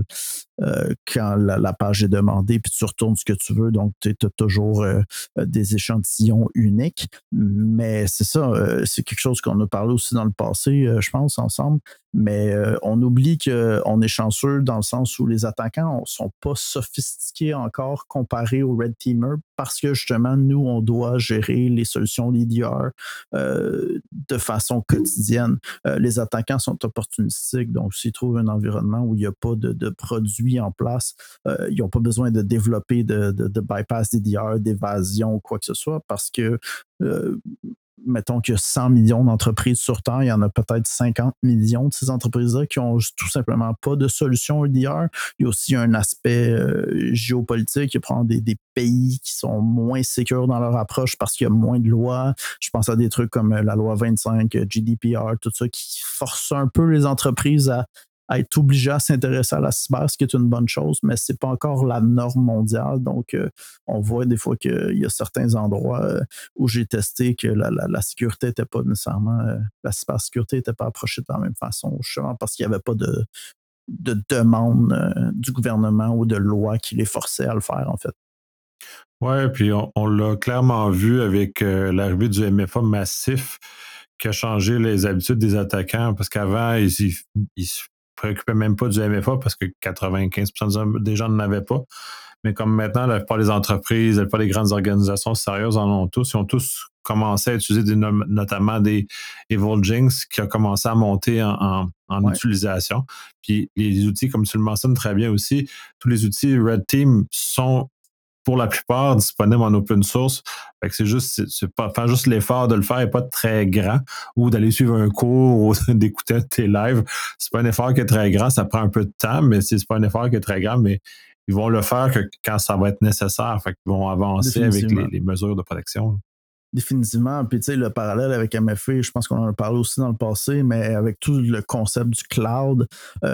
[SPEAKER 2] quand la page est demandée, puis tu retournes ce que tu veux. Donc, tu as toujours des échantillons uniques. Mais c'est ça, c'est quelque chose qu'on a parlé aussi dans le passé, je pense, ensemble. Mais on oublie qu'on est chanceux dans le sens où les attaquants ne sont pas sophistiqués encore comparés aux Red Teamers parce que justement, nous, on doit gérer les solutions d'EDR de façon quotidienne. Les attaquants sont opportunistiques, donc s'ils trouvent un environnement où il n'y a pas de produits en place, ils n'ont pas besoin de développer de bypass d'EDR, d'évasion ou quoi que ce soit parce que mettons qu'il y a 100 millions d'entreprises sur Terre, il y en a peut-être 50 millions de ces entreprises-là qui ont tout simplement pas de solution EDR. Il y a aussi un aspect géopolitique. Il y a probablement des pays qui sont moins sécures dans leur approche parce qu'il y a moins de lois. Je pense à des trucs comme la loi 25, GDPR, tout ça qui force un peu les entreprises à à être obligé à s'intéresser à la cyber, ce qui est une bonne chose, mais c'est pas encore la norme mondiale. Donc, on voit des fois qu'il y a certains endroits où j'ai testé que la sécurité n'était pas nécessairement, la cybersécurité n'était pas approchée de la même façon, justement parce qu'il n'y avait pas de demande du gouvernement ou de loi qui les forçait à le faire, en fait.
[SPEAKER 1] Ouais, puis on l'a clairement vu avec l'arrivée du MFA massif qui a changé les habitudes des attaquants parce qu'avant, ils se préoccupaient même pas du MFA parce que 95% des gens n'en avaient pas. Mais comme maintenant, la plupart des entreprises, la plupart des grandes organisations sérieuses en ont tous, ils ont tous commencé à utiliser notamment des Evil Jinx qui a commencé à monter en
[SPEAKER 2] Ouais.
[SPEAKER 1] utilisation. Puis les outils, comme tu le mentionnes très bien aussi, tous les outils Red Team sont pour la plupart disponibles en open source. Fait que c'est juste, c'est pas, faire juste l'effort de le faire n'est pas très grand ou d'aller suivre un cours ou d'écouter tes lives. C'est pas un effort qui est très grand. Ça prend un peu de temps, mais c'est pas un effort qui est très grand, mais ils vont le faire que quand ça va être nécessaire. Fait qu'ils vont avancer avec
[SPEAKER 2] Définitivement.
[SPEAKER 1] les mesures de protection.
[SPEAKER 2] Définitivement. Puis, tu sais, le parallèle avec MFA, je pense qu'on en a parlé aussi dans le passé, mais avec tout le concept du cloud,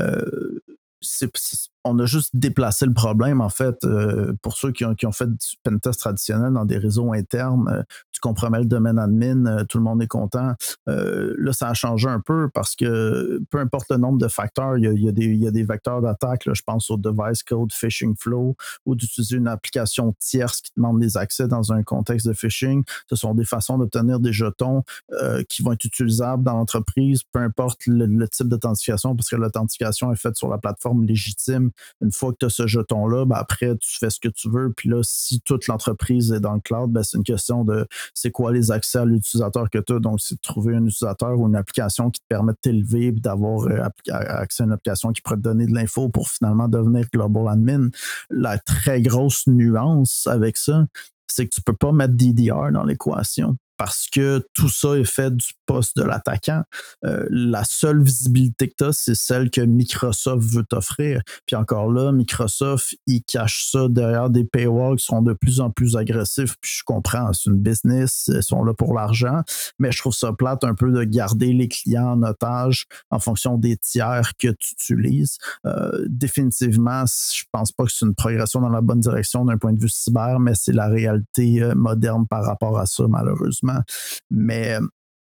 [SPEAKER 2] on a juste déplacé le problème, en fait. Pour ceux qui ont fait du pentest traditionnel dans des réseaux internes, tu compromets le domaine admin, tout le monde est content. Là, ça a changé un peu parce que peu importe le nombre de facteurs, il y a des vecteurs d'attaque. Là, je pense au device code phishing flow ou d'utiliser une application tierce qui demande des accès dans un contexte de phishing. Ce sont des façons d'obtenir des jetons qui vont être utilisables dans l'entreprise, peu importe le type d'authentification, parce que l'authentification est faite sur la plateforme légitime. Une fois que tu as ce jeton-là, ben après, tu fais ce que tu veux. Puis là, si toute l'entreprise est dans le cloud, ben c'est une question de c'est quoi les accès à l'utilisateur que tu as. Donc, c'est de trouver un utilisateur ou une application qui te permet de t'élever et d'avoir accès à une application qui pourrait te donner de l'info pour finalement devenir Global Admin. La très grosse nuance avec ça, c'est que tu ne peux pas mettre DDR dans l'équation parce que tout ça est fait du poste de l'attaquant. La seule visibilité que tu as, c'est celle que Microsoft veut t'offrir. Puis encore là, Microsoft, ils cachent ça derrière des paywalls qui sont de plus en plus agressifs. Puis je comprends, c'est une business, ils sont là pour l'argent, mais je trouve ça plate un peu de garder les clients en otage en fonction des tiers que tu utilises. Définitivement, je pense pas que c'est une progression dans la bonne direction d'un point de vue cyber, mais c'est la réalité moderne par rapport à ça, malheureusement. Mais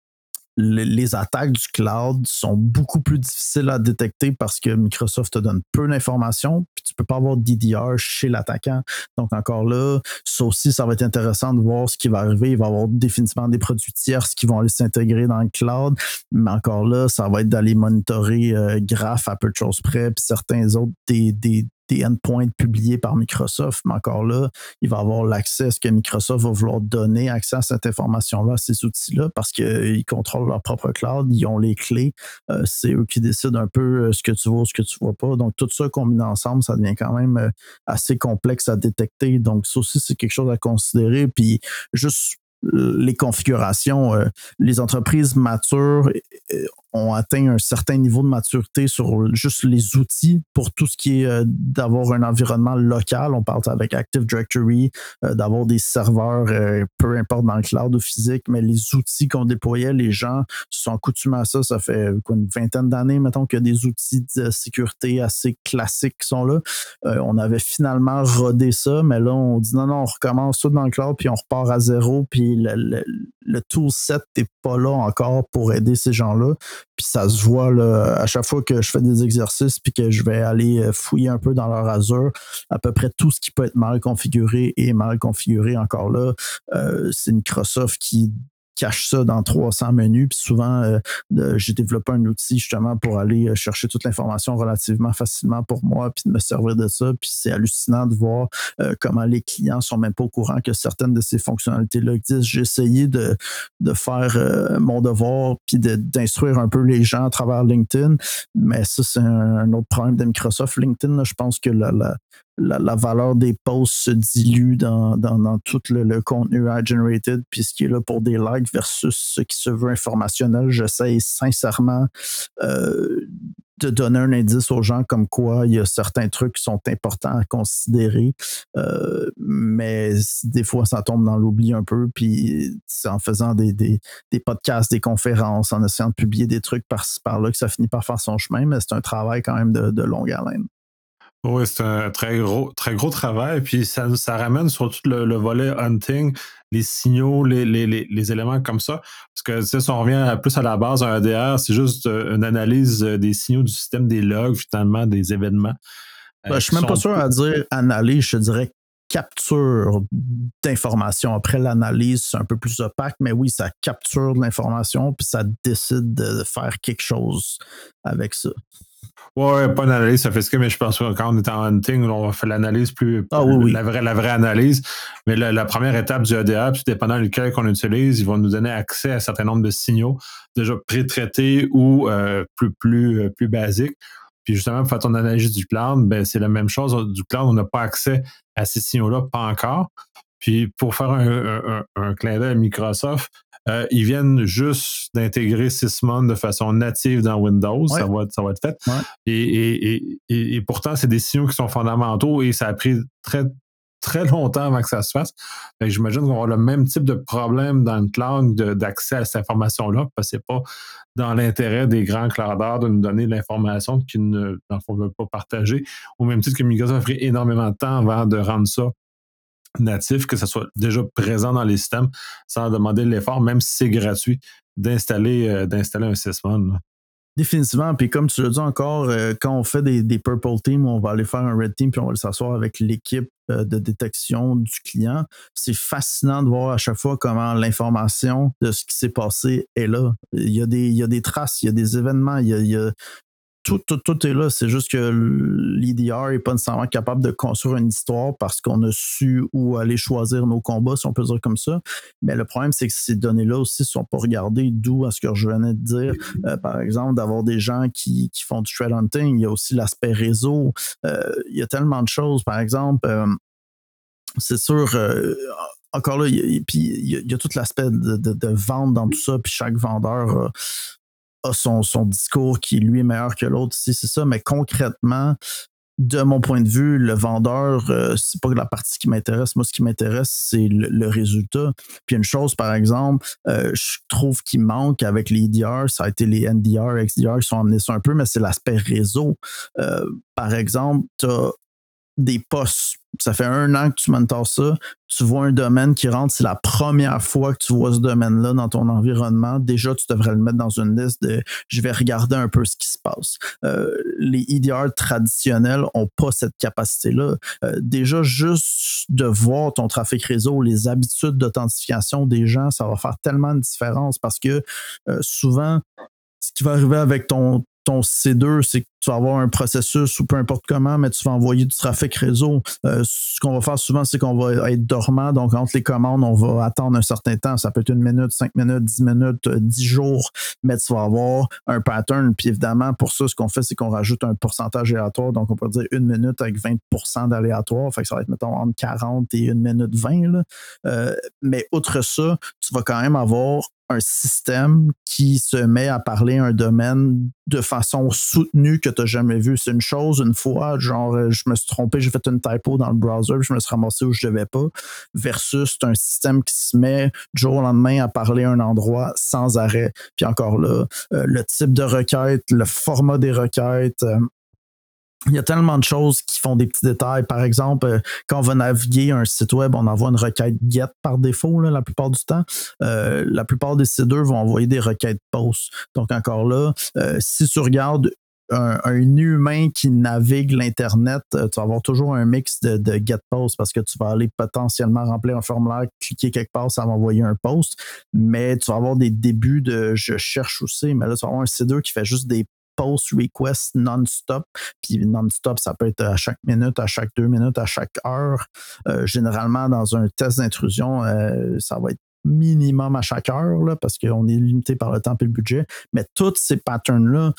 [SPEAKER 2] les attaques du cloud sont beaucoup plus difficiles à détecter parce que Microsoft te donne peu d'informations, puis tu peux pas avoir de DDR chez l'attaquant. Donc encore là, ça aussi, ça va être intéressant de voir ce qui va arriver. Il va y avoir définitivement des produits tierces qui vont aller s'intégrer dans le cloud, mais encore là, ça va être d'aller monitorer Graph à peu de choses près, puis certains autres des endpoints publiés par Microsoft, mais encore là, il va avoir l'accès à ce que Microsoft va vouloir donner accès à cette information-là, à ces outils-là, parce qu'ils contrôlent leur propre cloud, ils ont les clés, c'est eux qui décident un peu ce que tu vois ou ce que tu vois pas. Donc, tout ça combiné ensemble, ça devient quand même assez complexe à détecter. Donc, ça aussi, c'est quelque chose à considérer. Puis, juste les configurations, les entreprises matures ont atteint un certain niveau de maturité sur juste les outils pour tout ce qui est d'avoir un environnement local. On parle avec Active Directory, d'avoir des serveurs, peu importe dans le cloud ou physique, mais les outils qu'on déployait, les gens se sont accoutumés à ça. Ça fait une vingtaine d'années, mettons, qu'il y a des outils de sécurité assez classiques qui sont là. On avait finalement rodé ça, mais là, on dit non, on recommence tout dans le cloud, puis on repart à zéro, puis le toolset n'est pas là encore pour aider ces gens-là. Puis ça se voit là, à chaque fois que je fais des exercices puis que je vais aller fouiller un peu dans leur Azure, à peu près tout ce qui peut être mal configuré est mal configuré encore là. C'est Microsoft qui cache ça dans 300 menus. Puis souvent, j'ai développé un outil justement pour aller chercher toute l'information relativement facilement pour moi puis de me servir de ça. Puis c'est hallucinant de voir comment les clients sont même pas au courant que certaines de ces fonctionnalités-là existent. J'ai essayé de faire mon devoir puis d'instruire un peu les gens à travers LinkedIn, mais ça, c'est un autre problème de Microsoft. LinkedIn, là, je pense que la valeur des posts se dilue dans tout le contenu ad-generated, puis ce qui est là pour des likes versus ce qui se veut informationnel. J'essaie sincèrement de donner un indice aux gens comme quoi il y a certains trucs qui sont importants à considérer, mais des fois ça tombe dans l'oubli un peu, puis c'est en faisant des podcasts, des conférences, en essayant de publier des trucs par-ci par-là que ça finit par faire son chemin, mais c'est un travail quand même de longue haleine.
[SPEAKER 1] Oui, c'est un très gros travail. Puis ça ramène sur tout le volet hunting, les signaux, les éléments comme ça. Parce que si on revient plus à la base d'un EDR, c'est juste une analyse des signaux du système, des logs, finalement, des événements.
[SPEAKER 2] Je suis même pas sûr à dire analyse, je dirais capture d'informations. Après l'analyse, c'est un peu plus opaque, mais oui, ça capture de l'information, puis ça décide de faire quelque chose avec ça.
[SPEAKER 1] Ouais, pas une analyse sophistiquée, mais je pense que quand on est en hunting, on fait l'analyse
[SPEAKER 2] oui.
[SPEAKER 1] la vraie analyse. Mais la première étape du EDR, puis dépendant lequel qu'on utilise, ils vont nous donner accès à un certain nombre de signaux déjà pré-traités ou plus basiques. Puis justement, pour faire ton analyse du cloud, ben, c'est la même chose. Du cloud, on n'a pas accès à ces signaux-là, pas encore. Puis pour faire un clin d'œil à Microsoft, ils viennent juste d'intégrer Sysmon de façon native dans Windows.
[SPEAKER 2] Ouais.
[SPEAKER 1] Ça va être fait.
[SPEAKER 2] Ouais.
[SPEAKER 1] Et pourtant, c'est des signaux qui sont fondamentaux et ça a pris très, très longtemps avant que ça se fasse. J'imagine qu'on va avoir le même type de problème dans le cloud d'accès à cette information-là, parce que c'est pas dans l'intérêt des grands cloudeurs de nous donner l'information qu'ils ne veulent pas partager. Au même titre que Microsoft a pris énormément de temps avant de rendre ça natif, que ça soit déjà présent dans les systèmes sans demander l'effort, même si c'est gratuit, d'installer un Sysmon.
[SPEAKER 2] Définitivement. Puis comme tu l'as dit encore, quand on fait des Purple Team, on va aller faire un Red Team, puis on va s'asseoir avec l'équipe de détection du client. C'est fascinant de voir à chaque fois comment l'information de ce qui s'est passé est là. Il y a des traces, il y a des événements, il y a tout est là. C'est juste que l'EDR n'est pas nécessairement capable de construire une histoire parce qu'on a su où aller choisir nos combats, si on peut dire comme ça. Mais le problème, c'est que ces données-là aussi ne sont pas regardées, d'où à ce que je venais de dire. Par exemple, d'avoir des gens qui font du threat hunting. Il y a aussi l'aspect réseau. Il y a tellement de choses. Par exemple, c'est sûr... encore là, il y a tout l'aspect de vente dans tout ça, puis chaque vendeur a son discours qui, lui, est meilleur que l'autre. C'est ça, mais concrètement, de mon point de vue, le vendeur, c'est pas la partie qui m'intéresse. Moi, ce qui m'intéresse, c'est le résultat. Puis une chose, par exemple, je trouve qu'il manque avec les EDR, ça a été les NDR, XDR qui sont amenés ça un peu, mais c'est l'aspect réseau. Par exemple, tu as des postes. Ça fait 1 an que tu monitores ça. Tu vois un domaine qui rentre, c'est la première fois que tu vois ce domaine-là dans ton environnement. Déjà, tu devrais le mettre dans une liste de je vais regarder un peu ce qui se passe. Les EDR traditionnels n'ont pas cette capacité-là. Déjà, juste de voir ton trafic réseau, les habitudes d'authentification des gens, ça va faire tellement de différence parce que souvent, ce qui va arriver avec ton C2, c'est que tu vas avoir un processus ou peu importe comment, mais tu vas envoyer du trafic réseau. Ce qu'on va faire souvent, c'est qu'on va être dormant. Donc, entre les commandes, on va attendre un certain temps. Ça peut être 1 minute, 5 minutes, 10 minutes, 10 jours, mais tu vas avoir un pattern. Puis évidemment, pour ça, ce qu'on fait, c'est qu'on rajoute un pourcentage aléatoire. Donc, on peut dire 1 minute avec 20% d'aléatoire. Fait que ça va être, mettons, entre 40 et 1 minute 20. Là. Mais outre ça, tu vas quand même avoir un système qui se met à parler un domaine de façon soutenue que tu n'as jamais vu. C'est une chose, une fois, genre, je me suis trompé, j'ai fait une typo dans le browser, puis je me suis ramassé où je ne devais pas, versus c'est un système qui se met du jour au lendemain à parler un endroit sans arrêt. Puis encore là, le type de requête, le format des requêtes, il y a tellement de choses qui font des petits détails. Par exemple, quand on va naviguer un site web, on envoie une requête GET par défaut, là, la plupart du temps. La plupart des C2 vont envoyer des requêtes POST. Donc encore là, si tu regardes un humain qui navigue l'Internet, tu vas avoir toujours un mix de GET POST parce que tu vas aller potentiellement remplir un formulaire, cliquer quelque part, ça va envoyer un post, mais tu vas avoir des débuts de je cherche où c'est, mais là, tu vas avoir un C2 qui fait juste des post request non-stop. Puis non-stop, ça peut être à chaque minute, à chaque 2 minutes, à chaque heure. Généralement, dans un test d'intrusion, ça va être minimum à chaque heure, là, parce qu'on est limité par le temps et le budget. Mais tous ces patterns-là,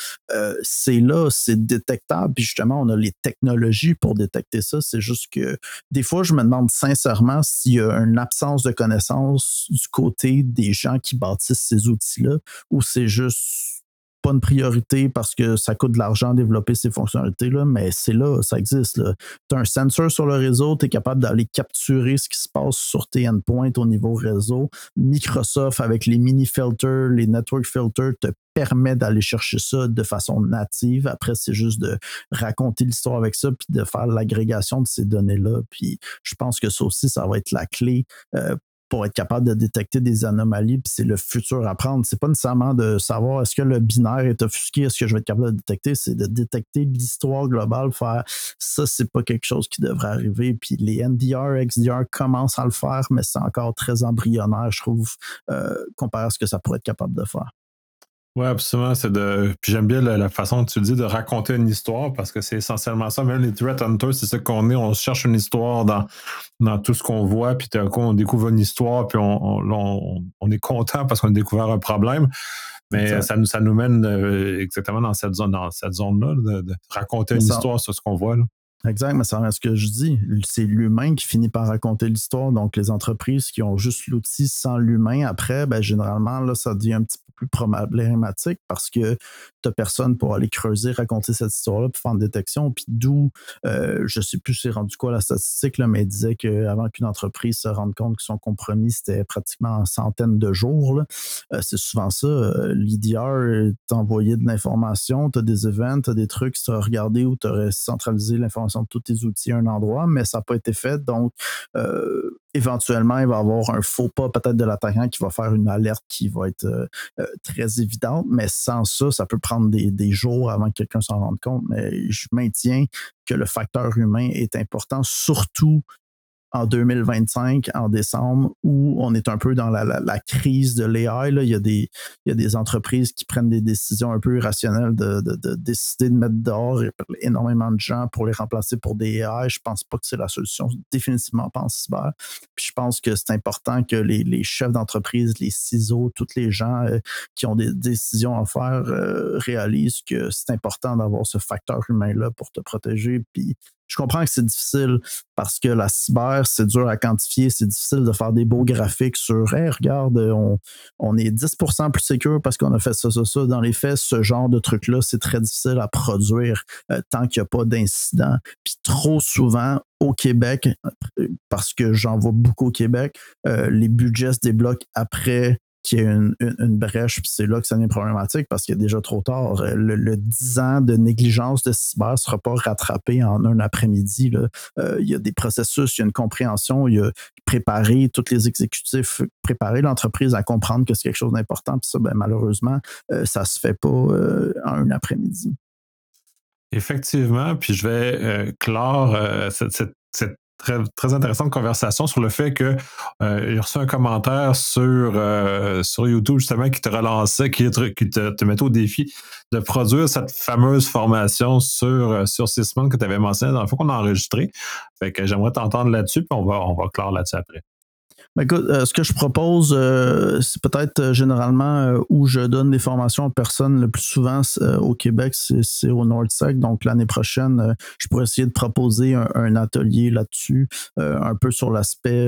[SPEAKER 2] c'est détectable. Puis justement, on a les technologies pour détecter ça. C'est juste que des fois, je me demande sincèrement s'il y a une absence de connaissance du côté des gens qui bâtissent ces outils-là ou c'est juste pas une priorité parce que ça coûte de l'argent développer ces fonctionnalités-là, mais c'est là, ça existe. Tu as un sensor sur le réseau, tu es capable d'aller capturer ce qui se passe sur tes endpoints au niveau réseau. Microsoft, avec les mini-filters, les network filters, te permet d'aller chercher ça de façon native. Après, c'est juste de raconter l'histoire avec ça puis de faire l'agrégation de ces données-là. Puis je pense que ça aussi, ça va être la clé pour être capable de détecter des anomalies, puis c'est le futur à prendre. C'est pas nécessairement de savoir est-ce que le binaire est offusqué, est-ce que je vais être capable de détecter, c'est de détecter l'histoire globale, faire ça, c'est pas quelque chose qui devrait arriver. Puis les NDR, XDR commencent à le faire, mais c'est encore très embryonnaire, je trouve, comparé à ce que ça pourrait être capable de faire.
[SPEAKER 1] Oui, absolument. Puis j'aime bien la façon que tu dis de raconter une histoire parce que c'est essentiellement ça. Même les threat hunters, c'est ce qu'on est. On cherche une histoire dans tout ce qu'on voit, puis d'un coup, on découvre une histoire, puis on est content parce qu'on a découvert un problème. Mais ça nous mène exactement dans cette zone-là, de raconter une histoire sur ce qu'on voit, là.
[SPEAKER 2] Exact, mais ça reste ce que je dis. C'est l'humain qui finit par raconter l'histoire. Donc, les entreprises qui ont juste l'outil sans l'humain, après, ben, généralement, là, ça devient un petit peu plus problématique parce que tu n'as personne pour aller creuser, raconter cette histoire-là, puis faire une détection. Puis d'où, je ne sais plus c'est rendu quoi la statistique, là, mais il disait qu'avant qu'une entreprise se rende compte qu'ils sont compromis, c'était pratiquement en centaines de jours, là. C'est souvent ça. L'EDR t'envoyait de l'information, tu as des events, tu as des trucs, tu as regardé où tu aurais centralisé l'information de tous tes outils à un endroit, mais ça n'a pas été fait. Donc, éventuellement, il va y avoir un faux pas peut-être de l'attaquant qui va faire une alerte qui va être très évidente, mais sans ça, ça peut prendre des jours avant que quelqu'un s'en rende compte. Mais je maintiens que le facteur humain est important, surtout en 2025, en décembre, où on est un peu dans la crise de l'AI. Là. Il y a des entreprises qui prennent des décisions un peu irrationnelles de décider de mettre dehors énormément de gens pour les remplacer pour des AI. Je pense pas que c'est la solution, définitivement pas en cyber. Puis je pense que c'est important que les chefs d'entreprise, les CISO, tous les gens qui ont des décisions à faire réalisent que c'est important d'avoir ce facteur humain-là pour te protéger. Puis je comprends que c'est difficile parce que la cyber, c'est dur à quantifier, c'est difficile de faire des beaux graphiques sur hey, regarde, on est 10% plus secure parce qu'on a fait ça. Dans les faits, ce genre de truc-là, c'est très difficile à produire tant qu'il n'y a pas d'incident. Puis trop souvent, au Québec, parce que j'en vois beaucoup au Québec, les budgets se débloquent après qu'il y ait une brèche, puis c'est là que ça devient problématique parce qu'il est déjà trop tard. Le 10 ans de négligence de cyber ne sera pas rattrapé en un après-midi. Là. Il y a des processus, il y a une compréhension, il y a préparé tous les exécutifs, préparer l'entreprise à comprendre que c'est quelque chose d'important, puis ça, ben, malheureusement, ça ne se fait pas en un après-midi.
[SPEAKER 1] Effectivement, puis je vais clore cette très, très intéressante conversation sur le fait que j'ai reçu un commentaire sur YouTube justement qui te relançait, qui te mettait au défi de produire cette fameuse formation sur Sysmon que tu avais mentionné dans le fois qu'on a enregistré. Fait que j'aimerais t'entendre là-dessus, puis on va clore là-dessus après.
[SPEAKER 2] Ben écoute, ce que je propose, c'est peut-être généralement où je donne des formations aux personnes le plus souvent au Québec, c'est au NordSec. Donc l'année prochaine, je pourrais essayer de proposer un atelier là-dessus, un peu sur l'aspect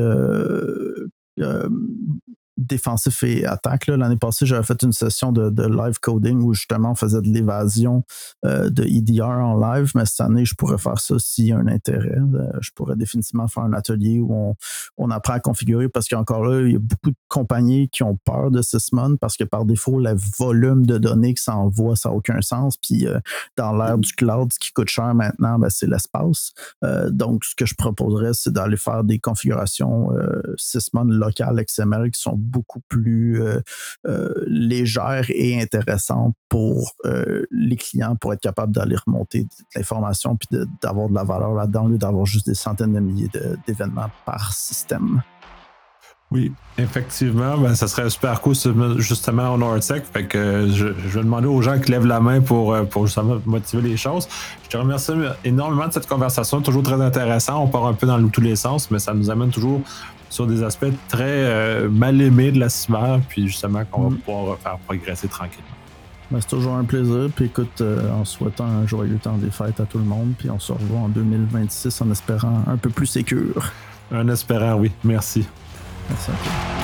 [SPEAKER 2] défensif et attaque. Là. L'année passée, j'avais fait une session de live coding où justement on faisait de l'évasion de EDR en live, mais cette année, je pourrais faire ça s'il y a un intérêt. Je pourrais définitivement faire un atelier où on apprend à configurer parce qu'encore là, il y a beaucoup de compagnies qui ont peur de Sysmon parce que par défaut, le volume de données que ça envoie, ça n'a aucun sens. Puis dans l'ère du cloud, ce qui coûte cher maintenant, ben, c'est l'espace. Donc, ce que je proposerais, c'est d'aller faire des configurations Sysmon locales XML qui sont beaucoup plus légères et intéressantes pour les clients pour être capable d'aller remonter de l'information puis d'avoir de la valeur là-dedans au lieu d'avoir juste des centaines de milliers d'événements par système.
[SPEAKER 1] Oui, effectivement, ben, ça serait super cool justement au NordSec. Fait que je vais demander aux gens qui lèvent la main pour justement motiver les choses. Je te remercie énormément de cette conversation, toujours très intéressant. On part un peu dans tous les sens, mais ça nous amène toujours sur des aspects très mal aimés de la cyber, puis justement qu'on va pouvoir faire progresser tranquillement.
[SPEAKER 2] Ben, c'est toujours un plaisir. Puis écoute, en souhaitant un joyeux temps des fêtes à tout le monde, puis on se revoit en 2026 en espérant un peu plus sécure.
[SPEAKER 1] En espérant, oui. Merci.
[SPEAKER 2] Merci à toi.